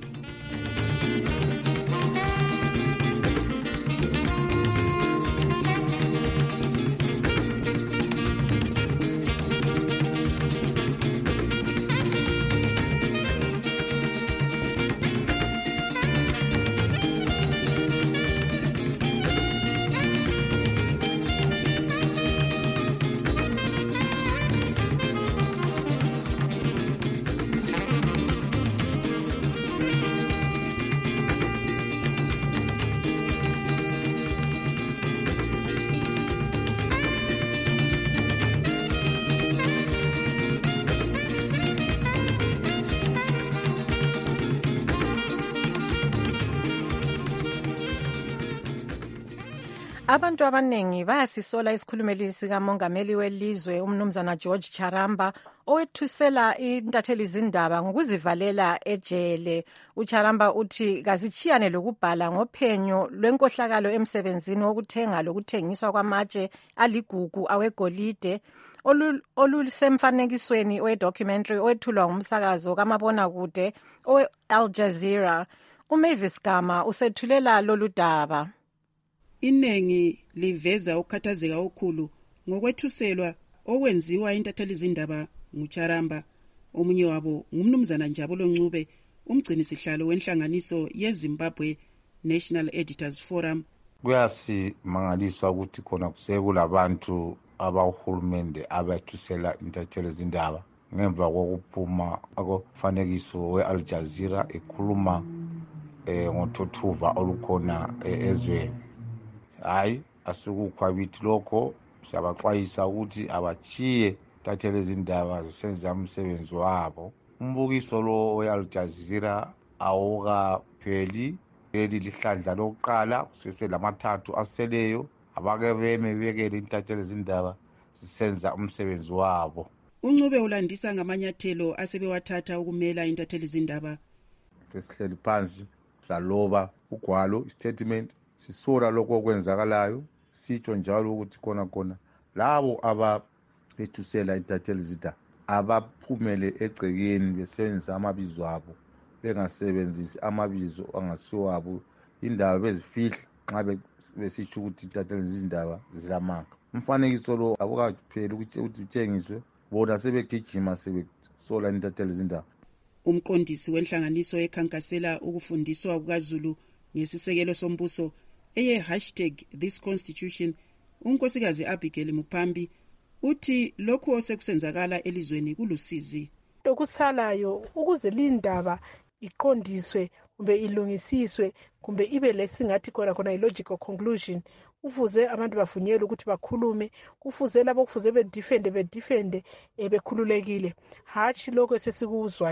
Abantu abaningi bayasisola isikhulumeli sikamongameli welizwe umnumzana George Charamba owethusela intatheli zindaba ngokuzivalela ejele. UCharamba uthi kazitshiyane lokubhala ngophenyo lwenkohlakalo emsebenzini wokuthenga lokuthengiswa kwamatshe aligugu awegolide olusemfanekisweni we-documentary owethulwa ngumsakazo kamabonakude owe-Al Jazeera. uMavis Gama usethulela lolu daba. Inengi liveza ukukhathazeka okukhulu ngokwethuselwa okwenziwa intatheli zindaba nguCharamba. Omunye wabo ngumnumzana Njabulo Ncube, umgcini sihlalo wenhlanganiso yeZimbabwe National Editors Forum. Kuyasimangaliswa ukuthi khona kusekulabantu abahulumende abathusela intatheli zindaba ngemva kokuphuma akufanekiso we-Al Jazeera ekhuluma ngothuthuva olukhona ezweni. Hayi asikukhwabithi lokho, siyabaxwayisa ukuthi abachiye intatheli zindaba zisenza umsebenzi wabo. Umbukiso lo we-Al Jazeera awukapheli, leli lihlandla lokuqala kuseselamathathu aseleyo. Abake beme bekele intatheli zindaba zisenza umsebenzi wabo. uNcube ulandisa ngamanyathelo asebewathatha ukumela intatheli zindaba. Sihleli phansi saloba ugwalo statement, sisola lokho okwenzakalayo, sitsho njalo ukuthi khona labo abethusela intatheli zindaba abaphumele egcekeni besebenzisa amabizo abo, bengasebenzisi amabizo angasiwabo, indaba bezifihla nxa besitsho ukuthi intatheli zindaba zilamanga. Umfanekiso lo abukapheli ukuthi utshengiswe, bona sebegijima sebesola intatheli zindaba. Umqondisi wenhlanganiso ekhankasela ukufundiswa kukaZulu ngesisekelo sombuso #ThisConstitution, unkosikazi Abigail Mupambi uthi lokhu osekusenzakala elizweni kulusizi. Okusalayo ukuze lindaba iqondiswe kumbe ilungisiswe kumbe ibe lesingathi khona i-logical conclusion, kufuze abantu bavunyelwe ukuthi bakhulume, kufuze labo kufuze bedifende bekhululekile, hatshi lokho esesikuzwayo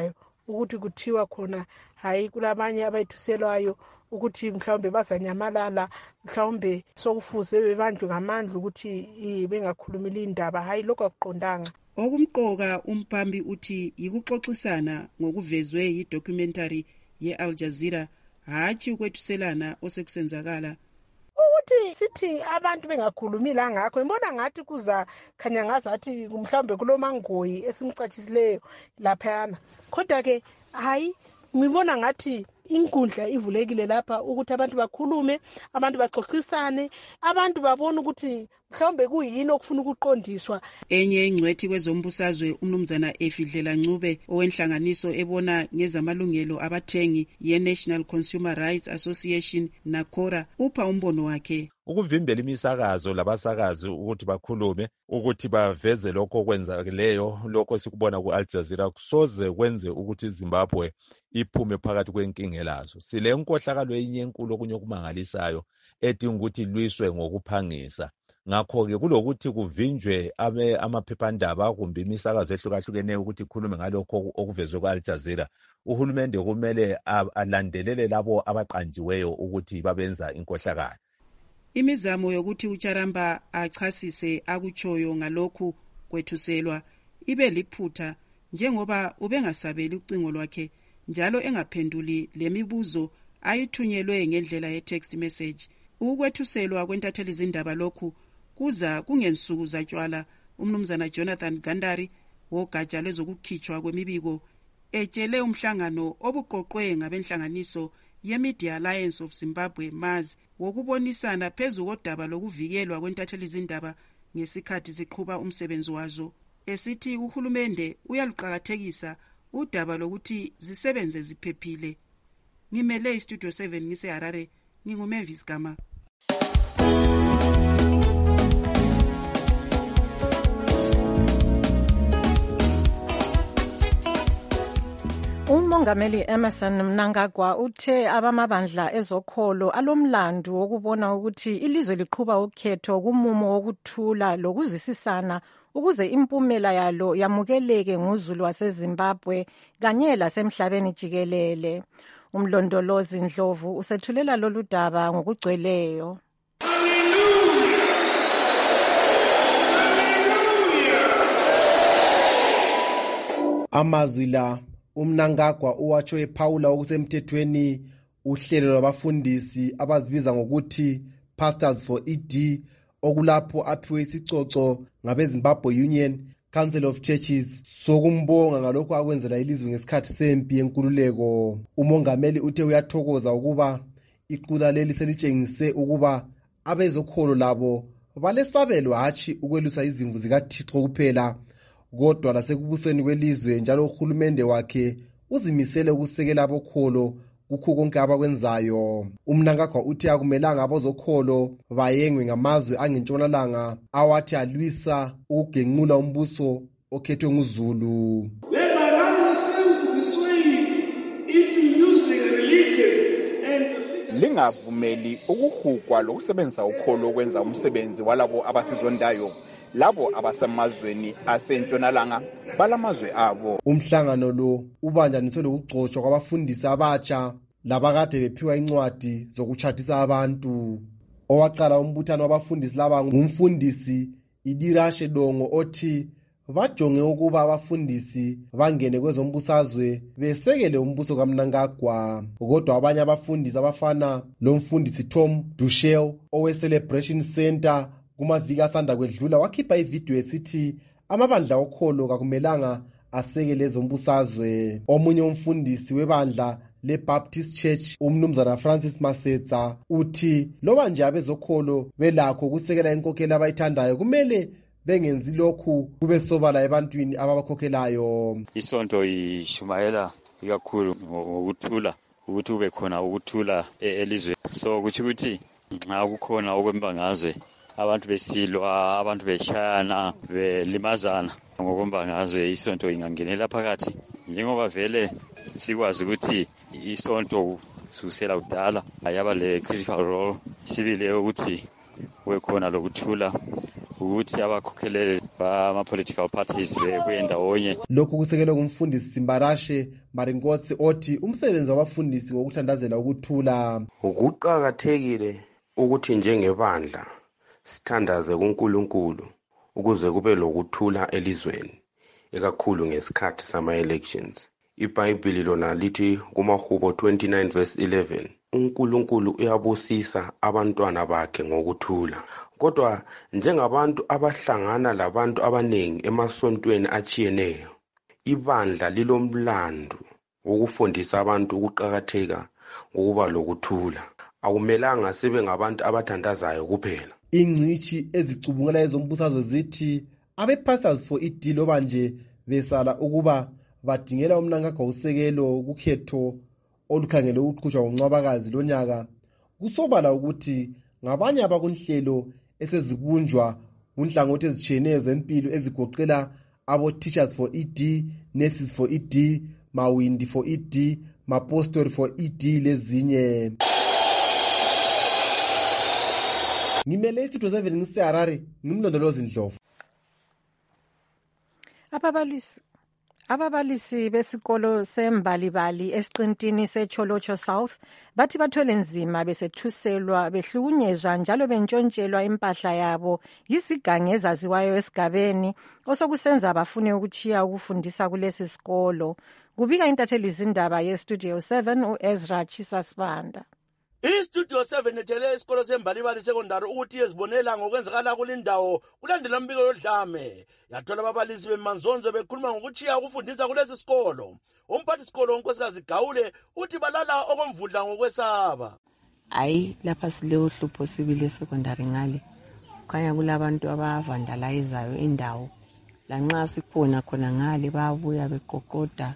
ukuthi kuthiwa khona hayi kulabanye abayithuselwayo ukuthi mhlawumbe bazanyamalala, mhlawumbe sokufuze bebanjwe ngamandla ukuthi bengakhulumeli indaba. Hayi, lokho akuqondanga. Okumqoka umpambi uthi yikuxoxisana ngokuvezwe yidocumentary ye-Al Jazeera, hatshi ukwethuselana osekusenzakala. Ukuthi sithi abantu bengakhulumi la ngakho, ngibona ngathi kuza khanya ngazathi mhlawumbe kulomangoyi esimcatshisileyo laphayana. Kodwa-ke hayi, ngibona ngathi inkundla ivulekile lapha ukuthi abantu bakhulume, abantu baxoxisane, abantu babone ukuthi mhlawumbe kuyini okufuna ukuqondiswa. Enye ingcwethi kwezombusazwe umnumzana Efidlela Ncube owenhlanganiso ebona ngezamalungelo abathengi ye-National Consumer Rights Association NACORA upha umbono wakhe. Ukuvimbela imisakazo labasakazi ukuthi bakhulume, ukuthi baveze lokho okwenzakeleyo, lokho sikubona ku-Al Jazeera kusoze kwenze ukuthi iZimbabwe iphume phakathi kwenkinga lazo. Sile nkohlakalo enye enkulu okunye okumangalisayo edinga ukuthi lwiswe ngokuphangisa. Ngakho-ke kulokuthi kuvinjwe amaphephandaba kumbe imisakazo ehlukahlukeneyo ukuthi ikhulume ngalokho okuvezwe ku-Al Jazeera. Uhulumende kumele alandelele labo abaqanjiweyo ukuthi babenza inkohlakalo. Imizamo yokuthi uCharamba achasise akutshoyo ngalokhu kwethuselwa ibe liphutha, njengoba ubengasabeli ucingo lwakhe njalo engaphenduli lemibuzo ayithunyelwe ngendlela ye-text message. Ukwethuselwa kwentatheli zindaba lokhu kuza kungensuku zatshwala. Umnumzana Jonathan Gandari wogatsha lwezokukhitshwa kwemibiko etshele umhlangano obuqoqwe ngabenhlanganiso ye-Media Alliance of Zimbabwe MAZ wokubonisana phezu kodaba lokuvikelwa kwentatheli zindaba ngesikhathi ziqhuba umsebenzi wazo, esithi uhulumende uyaluqakathekisa udaba lokuthi zisebenze ziphephile. Ngimele iStudio 7 ngiseHarare, nginguMavis Gama. Umongameli Emmerson Mnangagwa uthe abamabandla ezokholo alomlando wokubona ukuthi ilizwe liqhuba ukhetho kumumo wokuthula lokuzwisisana ukuze impumela yalo yamukeleke nguzulu waseZimbabwe kanye lasemhlabeni jikelele. Umlondolozi Ndlovu usethulela lolu daba ngokugcweleyo. Amazwi la uMnangagwa uwatsho ephawula okusemthethweni uhlelo lwabafundisi abazibiza ngokuthi Pastors for ED, okulapho aphiwe isicoco ngabeZimbabwe Union Council of Churches sokumbonga ngalokho akwenzela ilizwe ngesikhathi sempi yenkululeko. Umongameli uthe uyathokoza ukuba iqula leli selitshengise ukuba abezokholo labo balesabelo hatshi ukwelusa izimvu zikaThixo kuphela, kodwa lasekubusweni kwelizwe, njalo uhulumende wakhe uzimisele ukusekela abokholo kukho konke abakwenzayo. Umnangagwa uthi akumelanga abazokholo bayengwe ngamazwe angentshonalanga awathi alwisa ukugenqula umbuso okhethwe nguZulu. Lingavumeli ukuhugwa lokusebenzisa ukholo ukwenza umsebenzi walabo abasizondayo, labo abasemazweni asentshonalanga balamazwe abo. Umhlangano lo ubanjaniswe lokugcotshwa kwabafundisi abatsha labakade bephiwa incwadi zokutshathisa abantu. Owaqala umbuthano wabafundisi laba ngumfundisi Idirashe Dongo othi bajonge ukuba abafundisi bangene kwezombusazwe besekele umbuso kaMnangagwa, kodwa abanye abafundisi abafana lomfundisi Tom Dushel owe-Celebration Center kumaviki asanda kwedlula wakhipha ividiyo esithi amabandla okholo kakumelanga asekele ezombusazwe. Omunye umfundisi webandla le-Baptist Church umnumzana Francis Masetsa uthi loba nje abezokholo belakho ukusekela inkokheli abayithandayo kumele bengenzi lokhu kube sobala ebantwini ababakhokhelayo. Isonto ishumayela ikakhulu ngokuthula, ukuthi kube khona ukuthula elizwe. So kuthi ukuthi nxa kukhona okwembangazwe, abantu besilwa, abantu beshayana, belimazana ngokwembangazwe, isonto ingangenela phakathi. Njengoba vele sikwazi ukuthi isonto kusukela kudala yaba le critical role sibile ukuthi kube khona lokuthula, ukuthi abakhokhelele ama-political parties bebuye ndawonye. Lokhu kusekelwe ngumfundisi Simbarashe Marinkosi othi umsebenzi wabafundisi ngokuthandazela ukuthula. Kuqakathekile ukuthi njengebandla sithandaze kuNkulunkulu ukuze kube lokuthula elizweni, ekakhulu ngesikhathi sama-elections. IBhayibhili lona lithi kumaHubo 29 verse 11, uNkulunkulu uyabusisa abantwana bakhe ngokuthula. Kodwa njengabantu abahlangana labantu abanengi emasontweni achiyeneyo, ibandla lilomlandu wokufundisa abantu ukuqakatheka ngokuba lokuthula. Akumelanga sibe ngabantu abathandazayo kuphela. Ingcishi ezicubungula ezombusazwe zithi abe-pastors for iD loba nje besala ukuba badingela umnankakho usekelo kukhetho olukhangele ukuqhutshwa ngoncwabakazi lonyaka, kusobala ukuthi ngabanye abakunhlelo esezibunjwa kunhlangothi ezitshiyeneyo zempilo ezigoqela abo-teachers for iD, nurses for iD, mawindi for iD, mapostori for iD lezinye. Ngimele istudio 7 ngiseharare, ngimlondolozi Ndlovu. Ababalisi besikolo sembalibali esiqintini seCholocho South bathi bathwele nzima besethuselwa behlukunyezwa njalo bentshontshelwa impahla yabo yizigange ezaziwayo esigabeni osokusenza bafune ukuchiya ukufundisa kulesi sikolo. Kubika intatheli izindaba yeStudio 7 uEzra Chisasibanda. iStudio 7 ethele isikolo sembalibali secondary ukuthi yezibonela ngokwenzakala kulindawo kulandela umbiko yodlame. Yathola ababalisi bemanzonzo bekhuluma ngokuchiya ukufundisa kulesi sikolo. Umphathi sikolo unkosikazi Gawule uthi balala okomvudla ngokwesaba. Hayi lapha sileyo hlupho sibile secondary ngale. Khanya kulabantu abavandalizayo indawo. Lanxa sikhona khona ngale bayabuya beqoqoda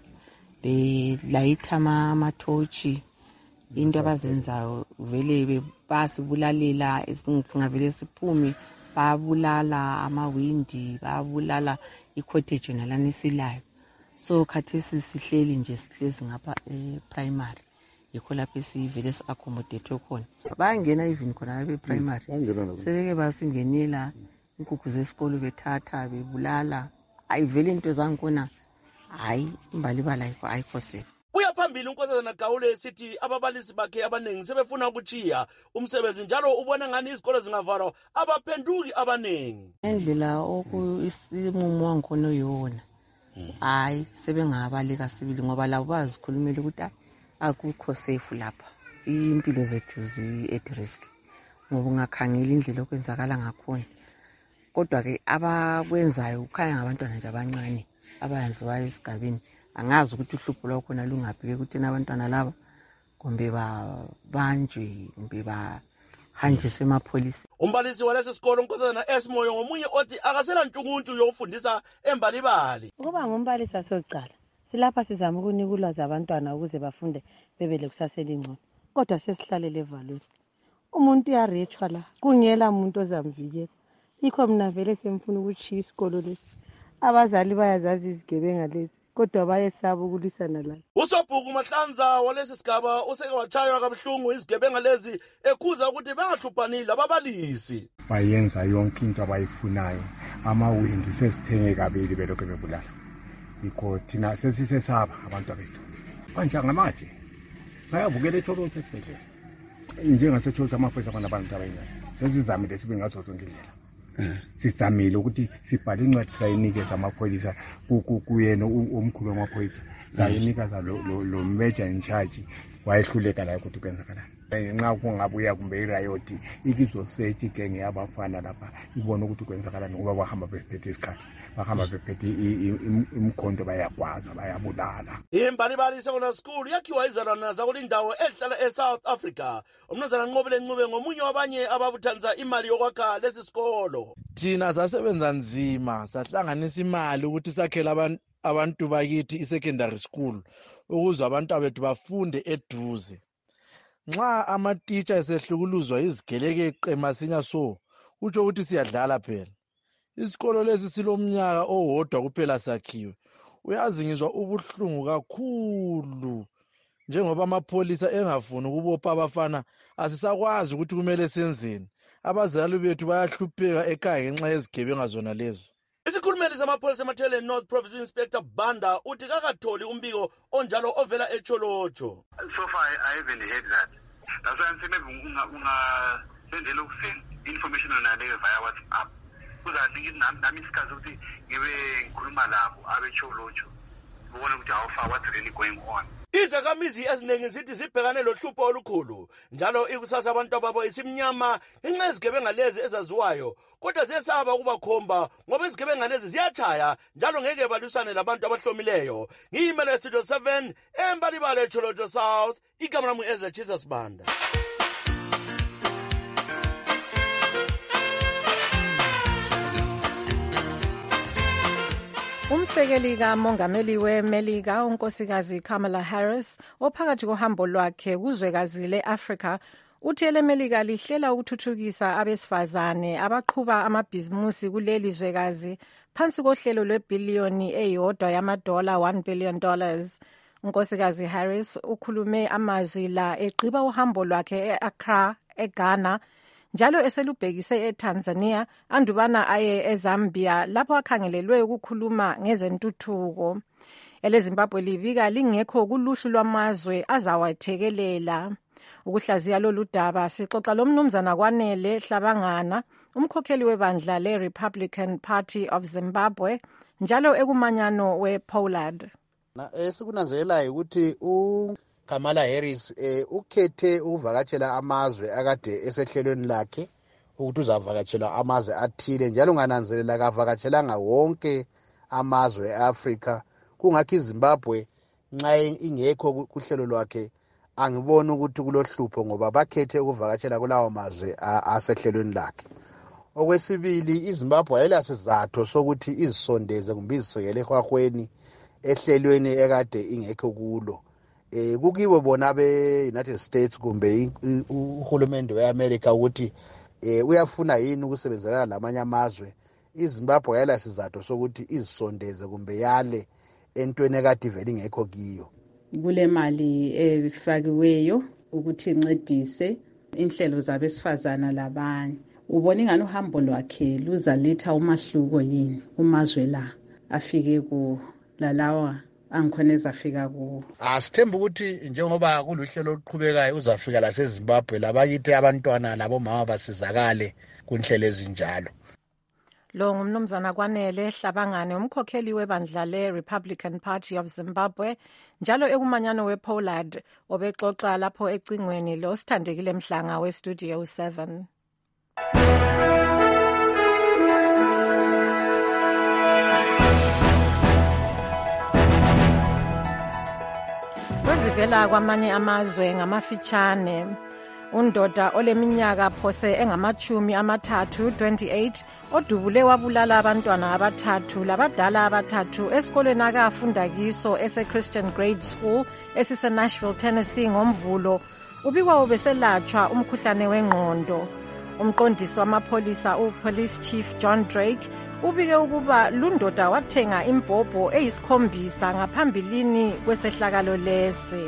belayitha amathochi. Into abazenzayo vele basibulalela singavele siphume babulala amawindi babulala icottage nalana isilayo. So khathesi sihleli nje sihlezi ngapha primary yikho lapho sivele si-accommodate khona. Bayangena even khona lapha primary sebeke basingenela inkukhu zesikolo bethatha bebulala. Ayivele into zangikhona hayi imbalibala ayikho safe. Uyaphambili unkosazana Gawule sithi ababalisi bakhe abanengi sebefuna ukuchiya umsebenzi njalo ubona ngani izikolo zingavalwa abaphenduki abanengi. Endlela okuisimumo wangikhona yona. Hayi sebengabaleka sibili ngoba labo bazikhulumela ukuthi akukho safe lapha. Impilo zethu zi-at risk. Ngoba ungakhangela indlela okwenzakala ngakhona. Kodwa ke abakwenzayo ukhanya ngabantwana nje abancane abayenziwayo esigabeni. Angazi ukuthi uhlupho lwakhona lungaphi ukuthi abantwana laba kumbe babanjwe kumbe bahanjiswe emapholiseni. Umbalisi walesi sikolo unkosazana Esmoyo ngomunye othi akasela ntunguntu yokufundisa embalibali. Ukuba ngumbalisi asocala silapha sizama ukunika ulwazi abantwana ukuze bafunde bebele kusasela ingcono. Kodwa sesihlalele evalweni. Umuntu uyarechwa la kungela umuntu ozamvikela. Yikho mina vele semfuna ukuchiya isikolo lesi. Abazali bayazazi izigebenga lezi. Kodwa bayesaba ukulwisana layo. Usobhuku Mahlanza walesi sigaba useke wachaywa kabuhlungu izigebenga lezi ekhuza ukuthi bengahluphanile ababalisi. Bayenza yonke into abayifunayo. Amawindi sesithenge kabili belokho bebulala. Yikho thina sesisesaba abantu bethu. Manje ngamatshe bayavukela eTholotshe esibhedlela. NjengaseTholotshe amaphoyisa abantu abayinayo. Sesizamile sibe ngazo zonke indlela. Sizamile ukuthi sibhale incwadi sayinikeza amaphoyisa kuyena umkhulu wamaphoyisa sayinika lo major in charge wayehluleka la ukuthi kwenzakala nxa kungabuya kumbe iriot ikizosethi genge yabafana lapha ibona ukuthi kwenzakala ngoba bahamba bephethe isikhathi bahamba bephethe imkhonto bayagwaza bayabulala. Imbalibali Secondary School yakhiwa izalwana zakulindawo ehlala eSouth Africa. Umnumzana Nqobile Ncube ngomunye wabanye ababuthanisa imali yokwakha lesi sikolo. Thina sasebenza nzima sahlanganisa imali ukuthi sakhele abantu bakithi i-secondary school ukuze abantu abethu bafunde eduze. Nxa amatitsha esehlukuluzwa izigelekeqe masinya so utsho ukuthi siyadlala phela. Isikolo lesi silomnyaka owodwa kuphela sakhiwe. Uyazi ngizwa ubuhlungu kakhulu njengoba amapholisa engafuni ukubopha abafana asisakwazi ukuthi kumele senzeni. Abazali bethu bayahlupheka ekhaya ngenxa yezigebenga zona lezo. samapholisa ematheleni North Province Inspector Banda uthi kakatholi umbiko onjalo ovela eCholocho. So far I haven't heard that. That's why I'm saying maybe ungasendela ukusend information on leyo via WhatsApp. Kuzanika nami isikhathi ukuthi ngibe ngikhuluma labo abeCholocho. Ubone ukuthi how far what's really going on. Izakhamizi eziningi zithi zibhekane lohlupho olukhulu njalo ikusasa abantu ababo isimnyama ngenxa yezigebenga lezi ezaziwayo kodwa ziyesaba ukubakhomba ngoba izigebenga lezi ziyachaya njalo ngeke balwisane labantu abahlomileyo. Ngiyimele Studio 7 eMbalibale eCholocho South, igama lami Ezra Jesus Banda. Umsekeli kamongameli weMelika unkosikazi Kamala Harris ophakathi kohambo lwakhe kuzwekazi le-Afrika uthi eleMelika lihlela ukuthuthukisa abesifazane abaqhuba amabhizimusi kuleli zwekazi phansi kohlelo lwebhiliyoni eyodwa yamadola $1 billion. Unkosikazi Harris ukhulume amazwi la egqiba uhambo lwakhe e-Accra eGhana njalo eselubhekise eTanzania andubana aye eZambia lapho akhangelelwe ukukhuluma ngezentuthuko. EleZimbabwe libika lingekho kuluhlu lwamazwe azawathekelela. Ukuhlaziya lolu daba sixoxa lomnumzana Kwanele Hlabangana, umkhokheli webandla le-Republican Party of Zimbabwe njalo ekumanyano we-Pollard. Esikunanzelelayo ukuthi Kamala Harris ukhethe ukuvakatshela amazwe akade esehlelweni lakhe ukuthi uzavakatshela amazwe athile njalo ngananzelela kavakatshelanga wonke amazwe eAfrika. Kungakho iZimbabwe nxa ingekho kuhlelo lwakhe angiboni ukuthi kulohlupho ngoba bakhethe ukuvakatshela kulawo mazwe asehlelweni lakhe. Okwesibili iZimbabwe ayilasizathu sokuthi izisondeze kumbe izisekele ehwahweni ehlelweni ekade ingekho kulo. Kukiwe bona be-United States kumbe uhulumende we-America ukuthi uyafuna yini ukusebenzelana lamanye amazwe. iZimbabwe ayilasizathu sokuthi izisondeze kumbe yale entweni ekade ivele ingekho kiyo. Kule mali efakiweyo ukuthi incedise inhlelo zabesifazana labanye. Ubona ingani uhambo lwakhe luzaletha umahluko yini kumazwe la afike ku lalawa angikhona ezafika kuwo? Asithemba ukuthi njengoba kuluhlelo oluqhubekayo uzafika laseZimbabwe labakithi abantwana labomama basizakale kunhlelo ezinjalo. Lo ngumnumzana Kwanele Hlabangane, umkhokheli webandla le-Republican Party of Zimbabwe njalo ekumanyano we-Pollard obexoxa lapho ecingweni lo Sithandekile Mhlanga we-Studio 7. Kwezivela kwamanye amazwe ngamafitshane, undoda oleminyaka phose engamachumi amathathu 28 odubule wabulala abantwana abathathu labadala abathathu esikoleni akafunda kiso ese-Christian Grade School esise-Nashville, Tennessee ngomvulo ubikwa ubeselatshwa umkhuhlane wengqondo. Umqondisi wamapholisa uPolice Chief John Drake ubike ukuba lundoda wathenga imbhobho eyisikhombisa ngaphambilini kwesehlakalo lesi.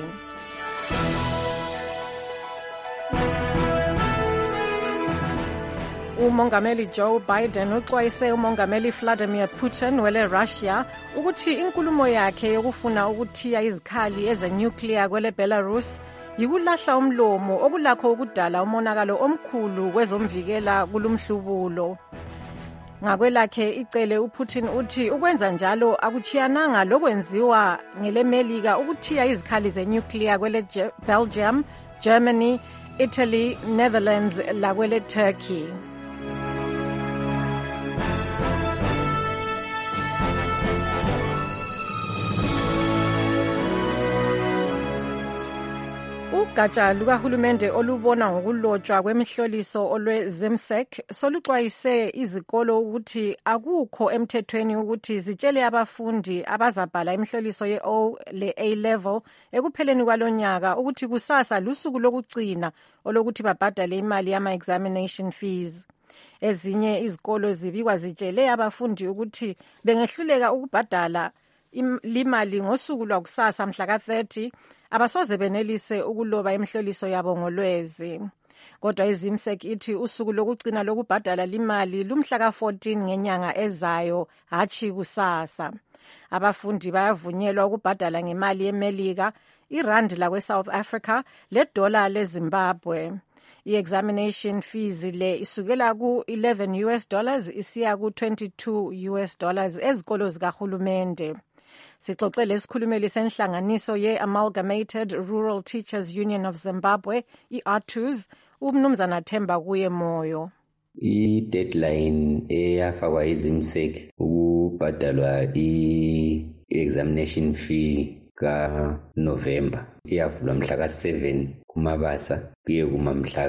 Umongameli Joe Biden uxwayise umongameli Vladimir Putin wele Russia ukuthi inkulumo yakhe yokufuna ukuthiya izikhali ezenuclear kwele Belarus yikulahla umlomo okulakho ukudala umonakalo omkhulu kwezomvikela kulumhlubulo. Ngakwelakhe icele uPutin uthi ukwenza njalo akuchiyananga lokwenziwa ngeleMelika ukuthiya izikhali zenuclear kwele Belgium, Germany, Italy, Netherlands lakwele Turkey. Ugatsha lukahulumende olubona ngokulotshwa kwemihloliso olwe-ZIMSEC soluxwayise izikolo ukuthi akukho emthethweni ukuthi zitshele abafundi abazabhala imihloliso ye-O le-A-level ekupheleni kwalonyaka ukuthi kusasa lusuku lokugcina olokuthi babhadale imali yama-examination fees. Ezinye izikolo zibikwa zitshele abafundi ukuthi bengehluleka ukubhadala imali ngosuku lwakusasa mhla ka-30 abasoze benelise ukuloba imihloliso yabo ngoLwezi. kodwa izimsek ithi usuku lokugcina lokubhadala limali lumhla ka-14 ngenyanga ezayo hatshi kusasa. Abafundi bayavunyelwa ukubhadala ngemali yeMelika, irandi lakwe-South Africa ledola leZimbabwe. I-examination fees le isukela ku$11 isiya ku$22 ezikolo zikahulumende. Sixoxele isikhulumeli senhlanganiso ye-Amalgamated Rural Teachers Union of Zimbabwe, i-ARTUZ, umnumzana Themba Kuyemoyo. I-deadline eyafakwa izimsek ukubhadalwa i-examination fee ka-November iyavulwa mhla ka-7 kuMabasa kuye mhla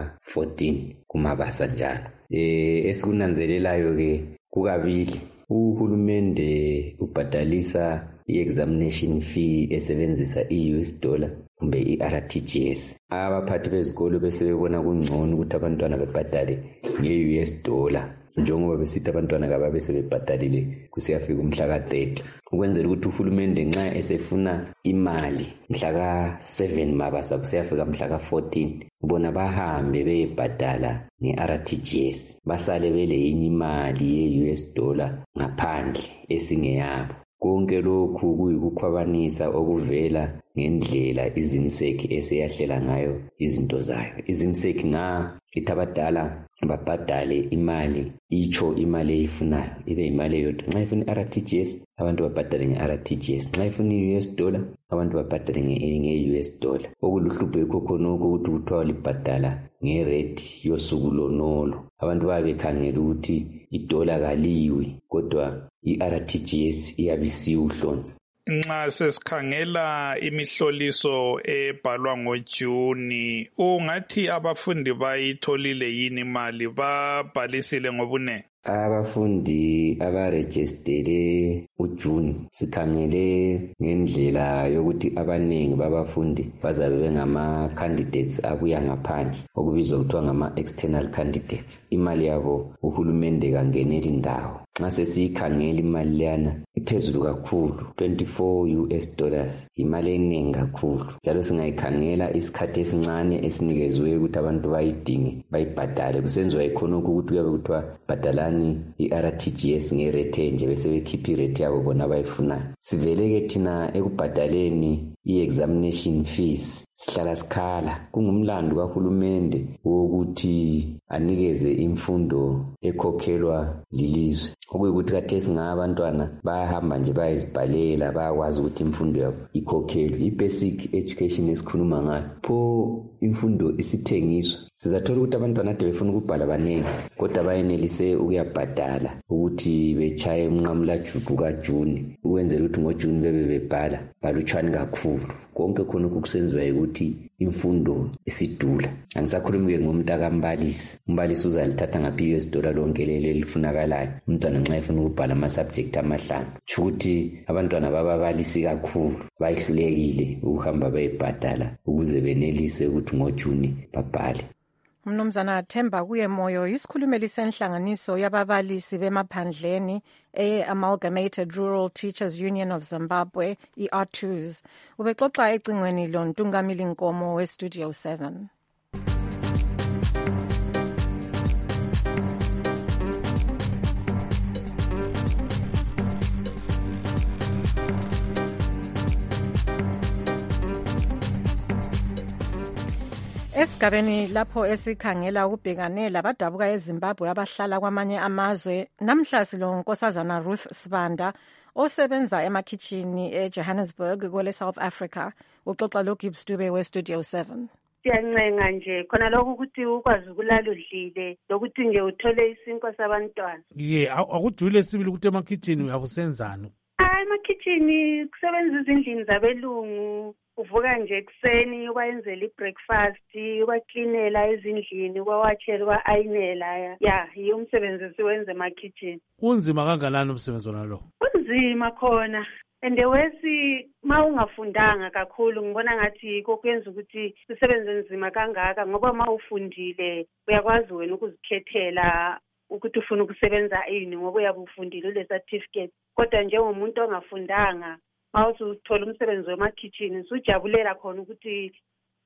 ka-14 kuMabasa njalo. Esikunanzelelayo ke kukabili uhulumende ubhadalisa i-examination fee esebenzisa i-US dollar kumbe i-RTGS. Abaphathi bezikolo bese bebona kungcono ukuthi abantwana bebhadale nge-US dollar njengoba besithi abantwana kababe sebebhadalile kusiyafika umhla ka-30 ukwenzela ukuthi uhulumende nxa esefuna imali mhla ka-7 Mabasa kusiyafika mhla ka-14 bona bahambe beyebhadala nge-RTGS basale beleyinye imali ye-US dollar ngaphandle esingeyabo. Konke lokhu kuyikukhwabanisa okuvela ngendlela izimsek eseyahlela ngayo izinto zayo. Izimsek ithi abadala babhadale imali itsho imali eyifunayo ibe imali eyodwa. Nxa ifuna i-RTGS abantu babhadale nge-RTGS, nxa ifuna i-US dollar abantu babhadale nge-US dollar. Okuluhlupho yikho khonokho ukuthi kuthiwa libhadala ngerate yosuku lonolo. Abantu babekhangela ukuthi idola kaliwe kodwa i-RTGS iyabisiwe uhlonzi. Nxa sesikhangela imihloliso ebhalwa ngoJuni, ungathi abafundi bayitholile yini imali, babhalisile ngobunengi? Abafundi abarejistele uJuni sikhangele ngendlela yokuthi abanengi babafundi bazabe bengama-candidates abuya ngaphandle okubizwa kuthiwa ngama-external candidates. Imali yabo uhulumende kangeneli ndawo. Nxa sesiyikhangela imali leyana iphezulu kakhulu, $24, imali eningi kakhulu. Njalo singayikhangela isikhathi esincane esinikezwe ukuthi abantu bayidinge bayibhadale. Kusenziwa ikhonokho ukuthi kuyabe kuthiwa bhadalani i-RTGS ngerate nje bese bekhipha irate yabo bona abayifunayo. Sivele-ke thina ekubhadaleni i-examination fees sihlala sikhala. Kungumlando kahulumende wokuthi anikeze imfundo ekhokhelwa lilizwe. Okuyikuthi kathesi ngabantwana bayahamba nje bayazibhalela bayakwazi ukuthi imfundo yabo ikhokhelwe. I-basic education esikhuluma ngayo pho imfundo isithengiswa. Sizathola ukuthi abantwana ade befuna ukubhala abaningi kodwa bayenelise ukuyabhadala ukuthi bechaye umnqamulajuqu kaJuni ukwenzela ukuthi ngoJuni bebe bebhala balutshwane kakhulu. Konke khonokho kusenziwa ukuthi imfundo isidula. Angisakhulumi-ke ngomntakambalisi. Umbalisi uzalithatha ngaphi i-US dollar lonke lelo elifunakalayo umntwana nxa efuna ukubhala ama-subject amahlanu. Kusho ukuthi abantwana bababalisi kakhulu bayihlulekile ukuhamba bayebhadala ukuze benelise ukuthi ngoJuni babhale. Umnumzana Themba Kuyemoyo isikhulumeli senhlanganiso yababalisi bemaphandleni e-Amalgamated Rural Teachers Union of Zimbabwe, i-ARTUZ. Ubexoxa ecingweni loNtungamili Nkomo weStudio 7. Esigabeni lapho esikhangela ukubhekane labadabuka eZimbabwe abahlala kwamanye amazwe, namhla silonkosazana Ruth Sibanda osebenza emakhitshini eJohannesburg kwele South Africa. Uxoxa loGibbs Dube weStudio 7. Siyancenga nje khona lokho ukuthi ukwazi ukulala udlile lokuthi nje uthole isinkwa sabantwana. Akujule sibili ukuthi emakhitshini uyabusenzani? Emakhitshini kusebenza izindlini zabelungu. Uvuka nje ekseni ubayenzela i-breakfast, ubaklinela ezindlini, ubawatshela, uba-ayinela. Yiyo umsebenzi esiwenza emakhitshini. Unzima kangakanani umsebenzi wona lo? Unzima khona. And wesi ma ungafundanga kakhulu ngibona ngathi kokuyenza ukuthi usebenze nzima kangaka ngoba ma ufundile uyakwazi wena ukuzikhethela ukuthi ufuna ukusebenza ini ngoba uyabe ufundile le certificate. Kodwa njengomuntu ongafundanga mawusuthola umsebenzi wemakhitshini usujabulela khona ukuthi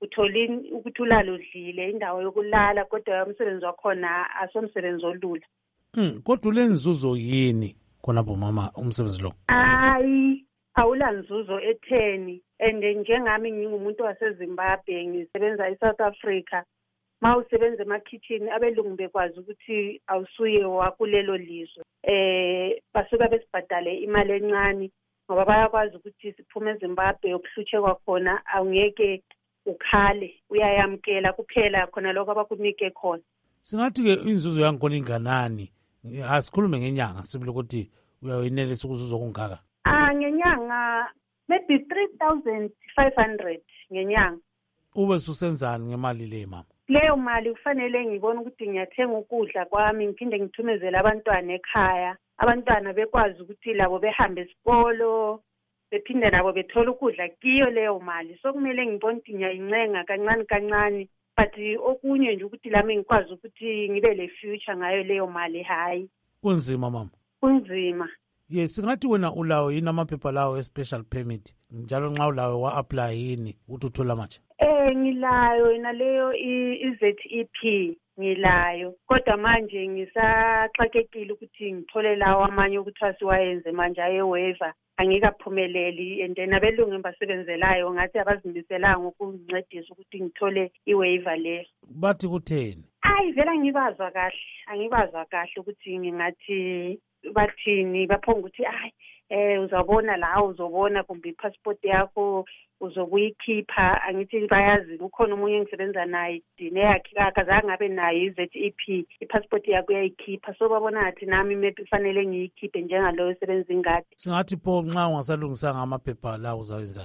uthole ukuthi ulalo udlile indawo yokulala kodwa umsebenzi wakhona asomsebenzi olula. Kodwa ulenzuzo yini khonapho mama umsebenzi lo? Hayi, awula nzuzo etheni. And njengami ngingumuntu waseZimbabwe ngisebenza eSouth Africa. Ma usebenza ema-kitchen abelungu bekwazi ukuthi awusuye wakulelo lizwe. Basuka besibhadale imali encane ngoba bayakwazi ukuthi siphume eZimbabwe yokuhlutshekwa khona awungeke ukhale uyayamkela kuphela khona lokho abakunike khona. Singathi-ke inzuzo yangikhona inganani? Asikhulume ngenyanga sibile ukuthi uyayinelisa ukuzuza okungaka. Ngenyanga maybe 3,500 ngenyanga. Ube susenzani ngemali le mama? Leyo mali kufanele ngibone ukuthi ngiyathenga ukudla kwami ngiphinde ngithumezele abantwana ekhaya. Abantwana bekwazi ukuthi labo behambe esikolo bephinde nabo bethola ukudla kiyo leyo mali. So kumele ngibone ukuthi ngiyayincenga kancane kancane but okunye nje ukuthi lami ngikwazi ukuthi ngibe le future ngayo leyo mali. Hayi kunzima mama, kunzima. Yes, singathi wena ulawo yini amaphepha lawo e-special permit njalo nxa ulawo wa-apply yini ukuthi uthola matsha? Ngilayo naleyo i-ZEP ngilayo kodwa manje ngisaxakekile ukuthi ngithole lawo amanye ukuthi siwayenze manje aye-waiver angikaphumeleli and nabelungu embasebenzelayo ngathi abazimiselanga ukungincedisa ukuthi ngithole i-waiver leyo. Bathi kutheni? Vela angibazwa kahle ukuthi ngingathi bathini baphonga ukuthi uzabona la uzobona kumbe ipassport yakho uzokuyikhipha. Angithi bayazi ukhona umunye engisebenza naye yakhe akazange ngabe nayo i-ZEP ipassport yakho uyayikhipha so babona ngathi nami maybe kufanele ngiyikhiphe njengaloyo osebenza ingadi. Singathi pho nxa ungasalungisanga amaphepha la uzawenzani?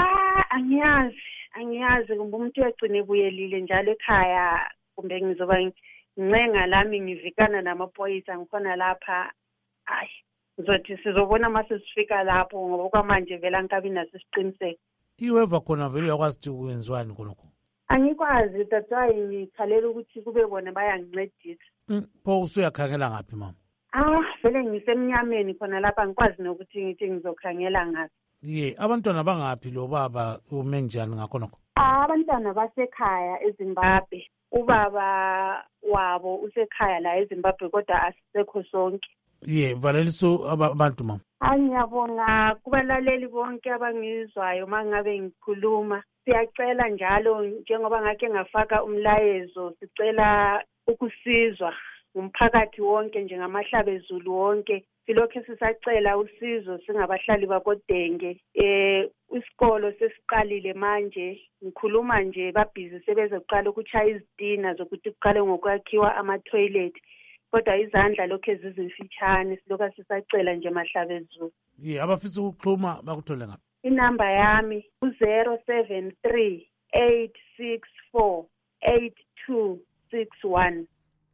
Angiyazi kumbe umuntu uyagcina ebuyelile njalo ekhaya kumbe ngizoba ngincenga lami ngivikana namaphoyisa ngikhona lapha. Ngizothi sizobona mase sifika lapho ngoba kwamanje vela ngikabi naso isiqiniseko. Iweva khona vele uyakwazi ukuthi kwenziwani khonokho? Angikwazi that's why ngikhalela ukuthi kube bona bayangincedisa. Pho usuyakhangela ngaphi mama? Vele ngisemnyameni khona lapha ngikwazi nokuthi ngithi ngizokhangela ngaphi. Abantwana bangaphi lo baba ume njani ngakhonokho? Abantwana basekhaya eZimbabwe. Ubaba wabo usekhaya la eZimbabwe kodwa asisekho sonke. Valeliso abantu mama. Ngiyabonga kubalaleli bonke abangizwayo mangabe ngikhuluma. Siyacela njalo njengoba ngake ngafaka umlayezo sicela ukusizwa umphakathi wonke njengamahlabezulu wonke. Silokho sisacela usizo singabahlali bakodenge. Isikolo sesiqalile manje ngikhuluma nje babhizi sebezoqala ukuchaya izitina zokuthi kuqale ngokwakhiwa ama-toilet. Kodwa izandla lokho ezizimfitshane silokho sisacela nje mahlabezulu. Abafisa ukuxhuma bakuthole ngaphi? Inamba yami u-073 864 8261.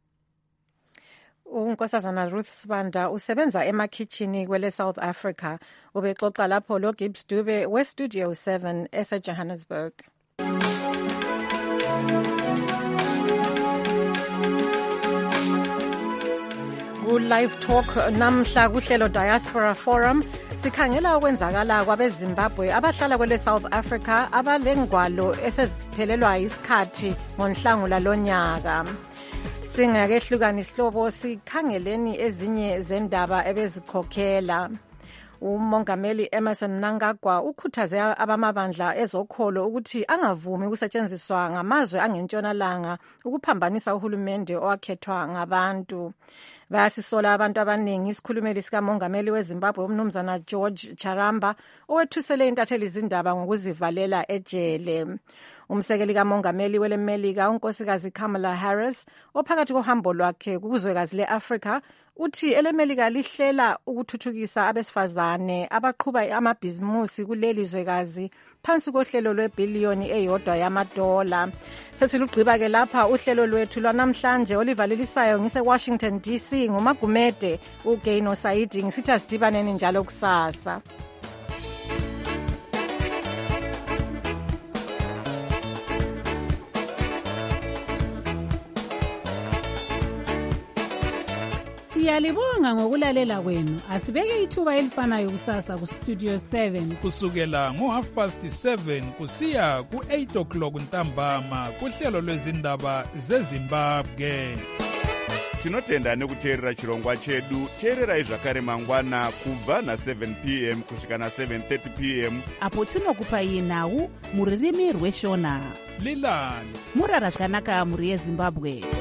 Unkosazana Ruth Sibanda usebenza emakhitchini kwele South Africa. Ubexoxa lapho lo Gibbs Dube we-Studio 7 ese-Johannesburg. Live Talk namhla kuhlelo Diaspora Forum sikhangela okwenzakala kwabeZimbabwe abahlala kwele South Africa abalengwalo eseziphelelwa isikhathi ngoNhlangula lonyaka. Singakehlukana isihlobo sikhangeleni ezinye zendaba ebezikhokhela. Umongameli Emmerson Mnangagwa ukhuthaze abamabandla ezokholo ukuthi angavumi ukusetshenziswa ngamazwe angentshonalanga ukuphambanisa uhulumende owakhethwa ngabantu. Bayasisola abantu abaningi isikhulumeli sikamongameli weZimbabwe umnumzana George Charamba owethusele intatheli izindaba ngokuzivalela ejele. Umsekeli kamongameli welemelika unkosikazi Kamala Harris ophakathi kohambo lwakhe kuzwekazi le-Afrika uthi elemelika lihlela ukuthuthukisa abesifazane abaqhuba amabhizimusi kuleli zwekazi phansi kohlelo lwebhiliyoni eyodwa yamadola. Sesilugqiba-ke lapha uhlelo lwethu lwanamhlanje olivalelisayo ngise-Washington DC ngumagumede uGaino Saidi ngisithi asidibaneni njalo kusasa. Siyalibonga ngokulalela kwenu. Asibeke ithuba elifanayo kusasa ku Studio 7 kusukela ngo7:30 kusiya ku8 ntambama kuhlelo lwezindaba zeZimbabwe. Tinotenda nekuteerera chirongwa chedu. Teererai zvakare mangwana kubva na7 p.m. kusvika na7:30 p.m. apo tinokupai nhau muririmi rweshona. Lilani murara zvakanaka muri yeZimbabwe.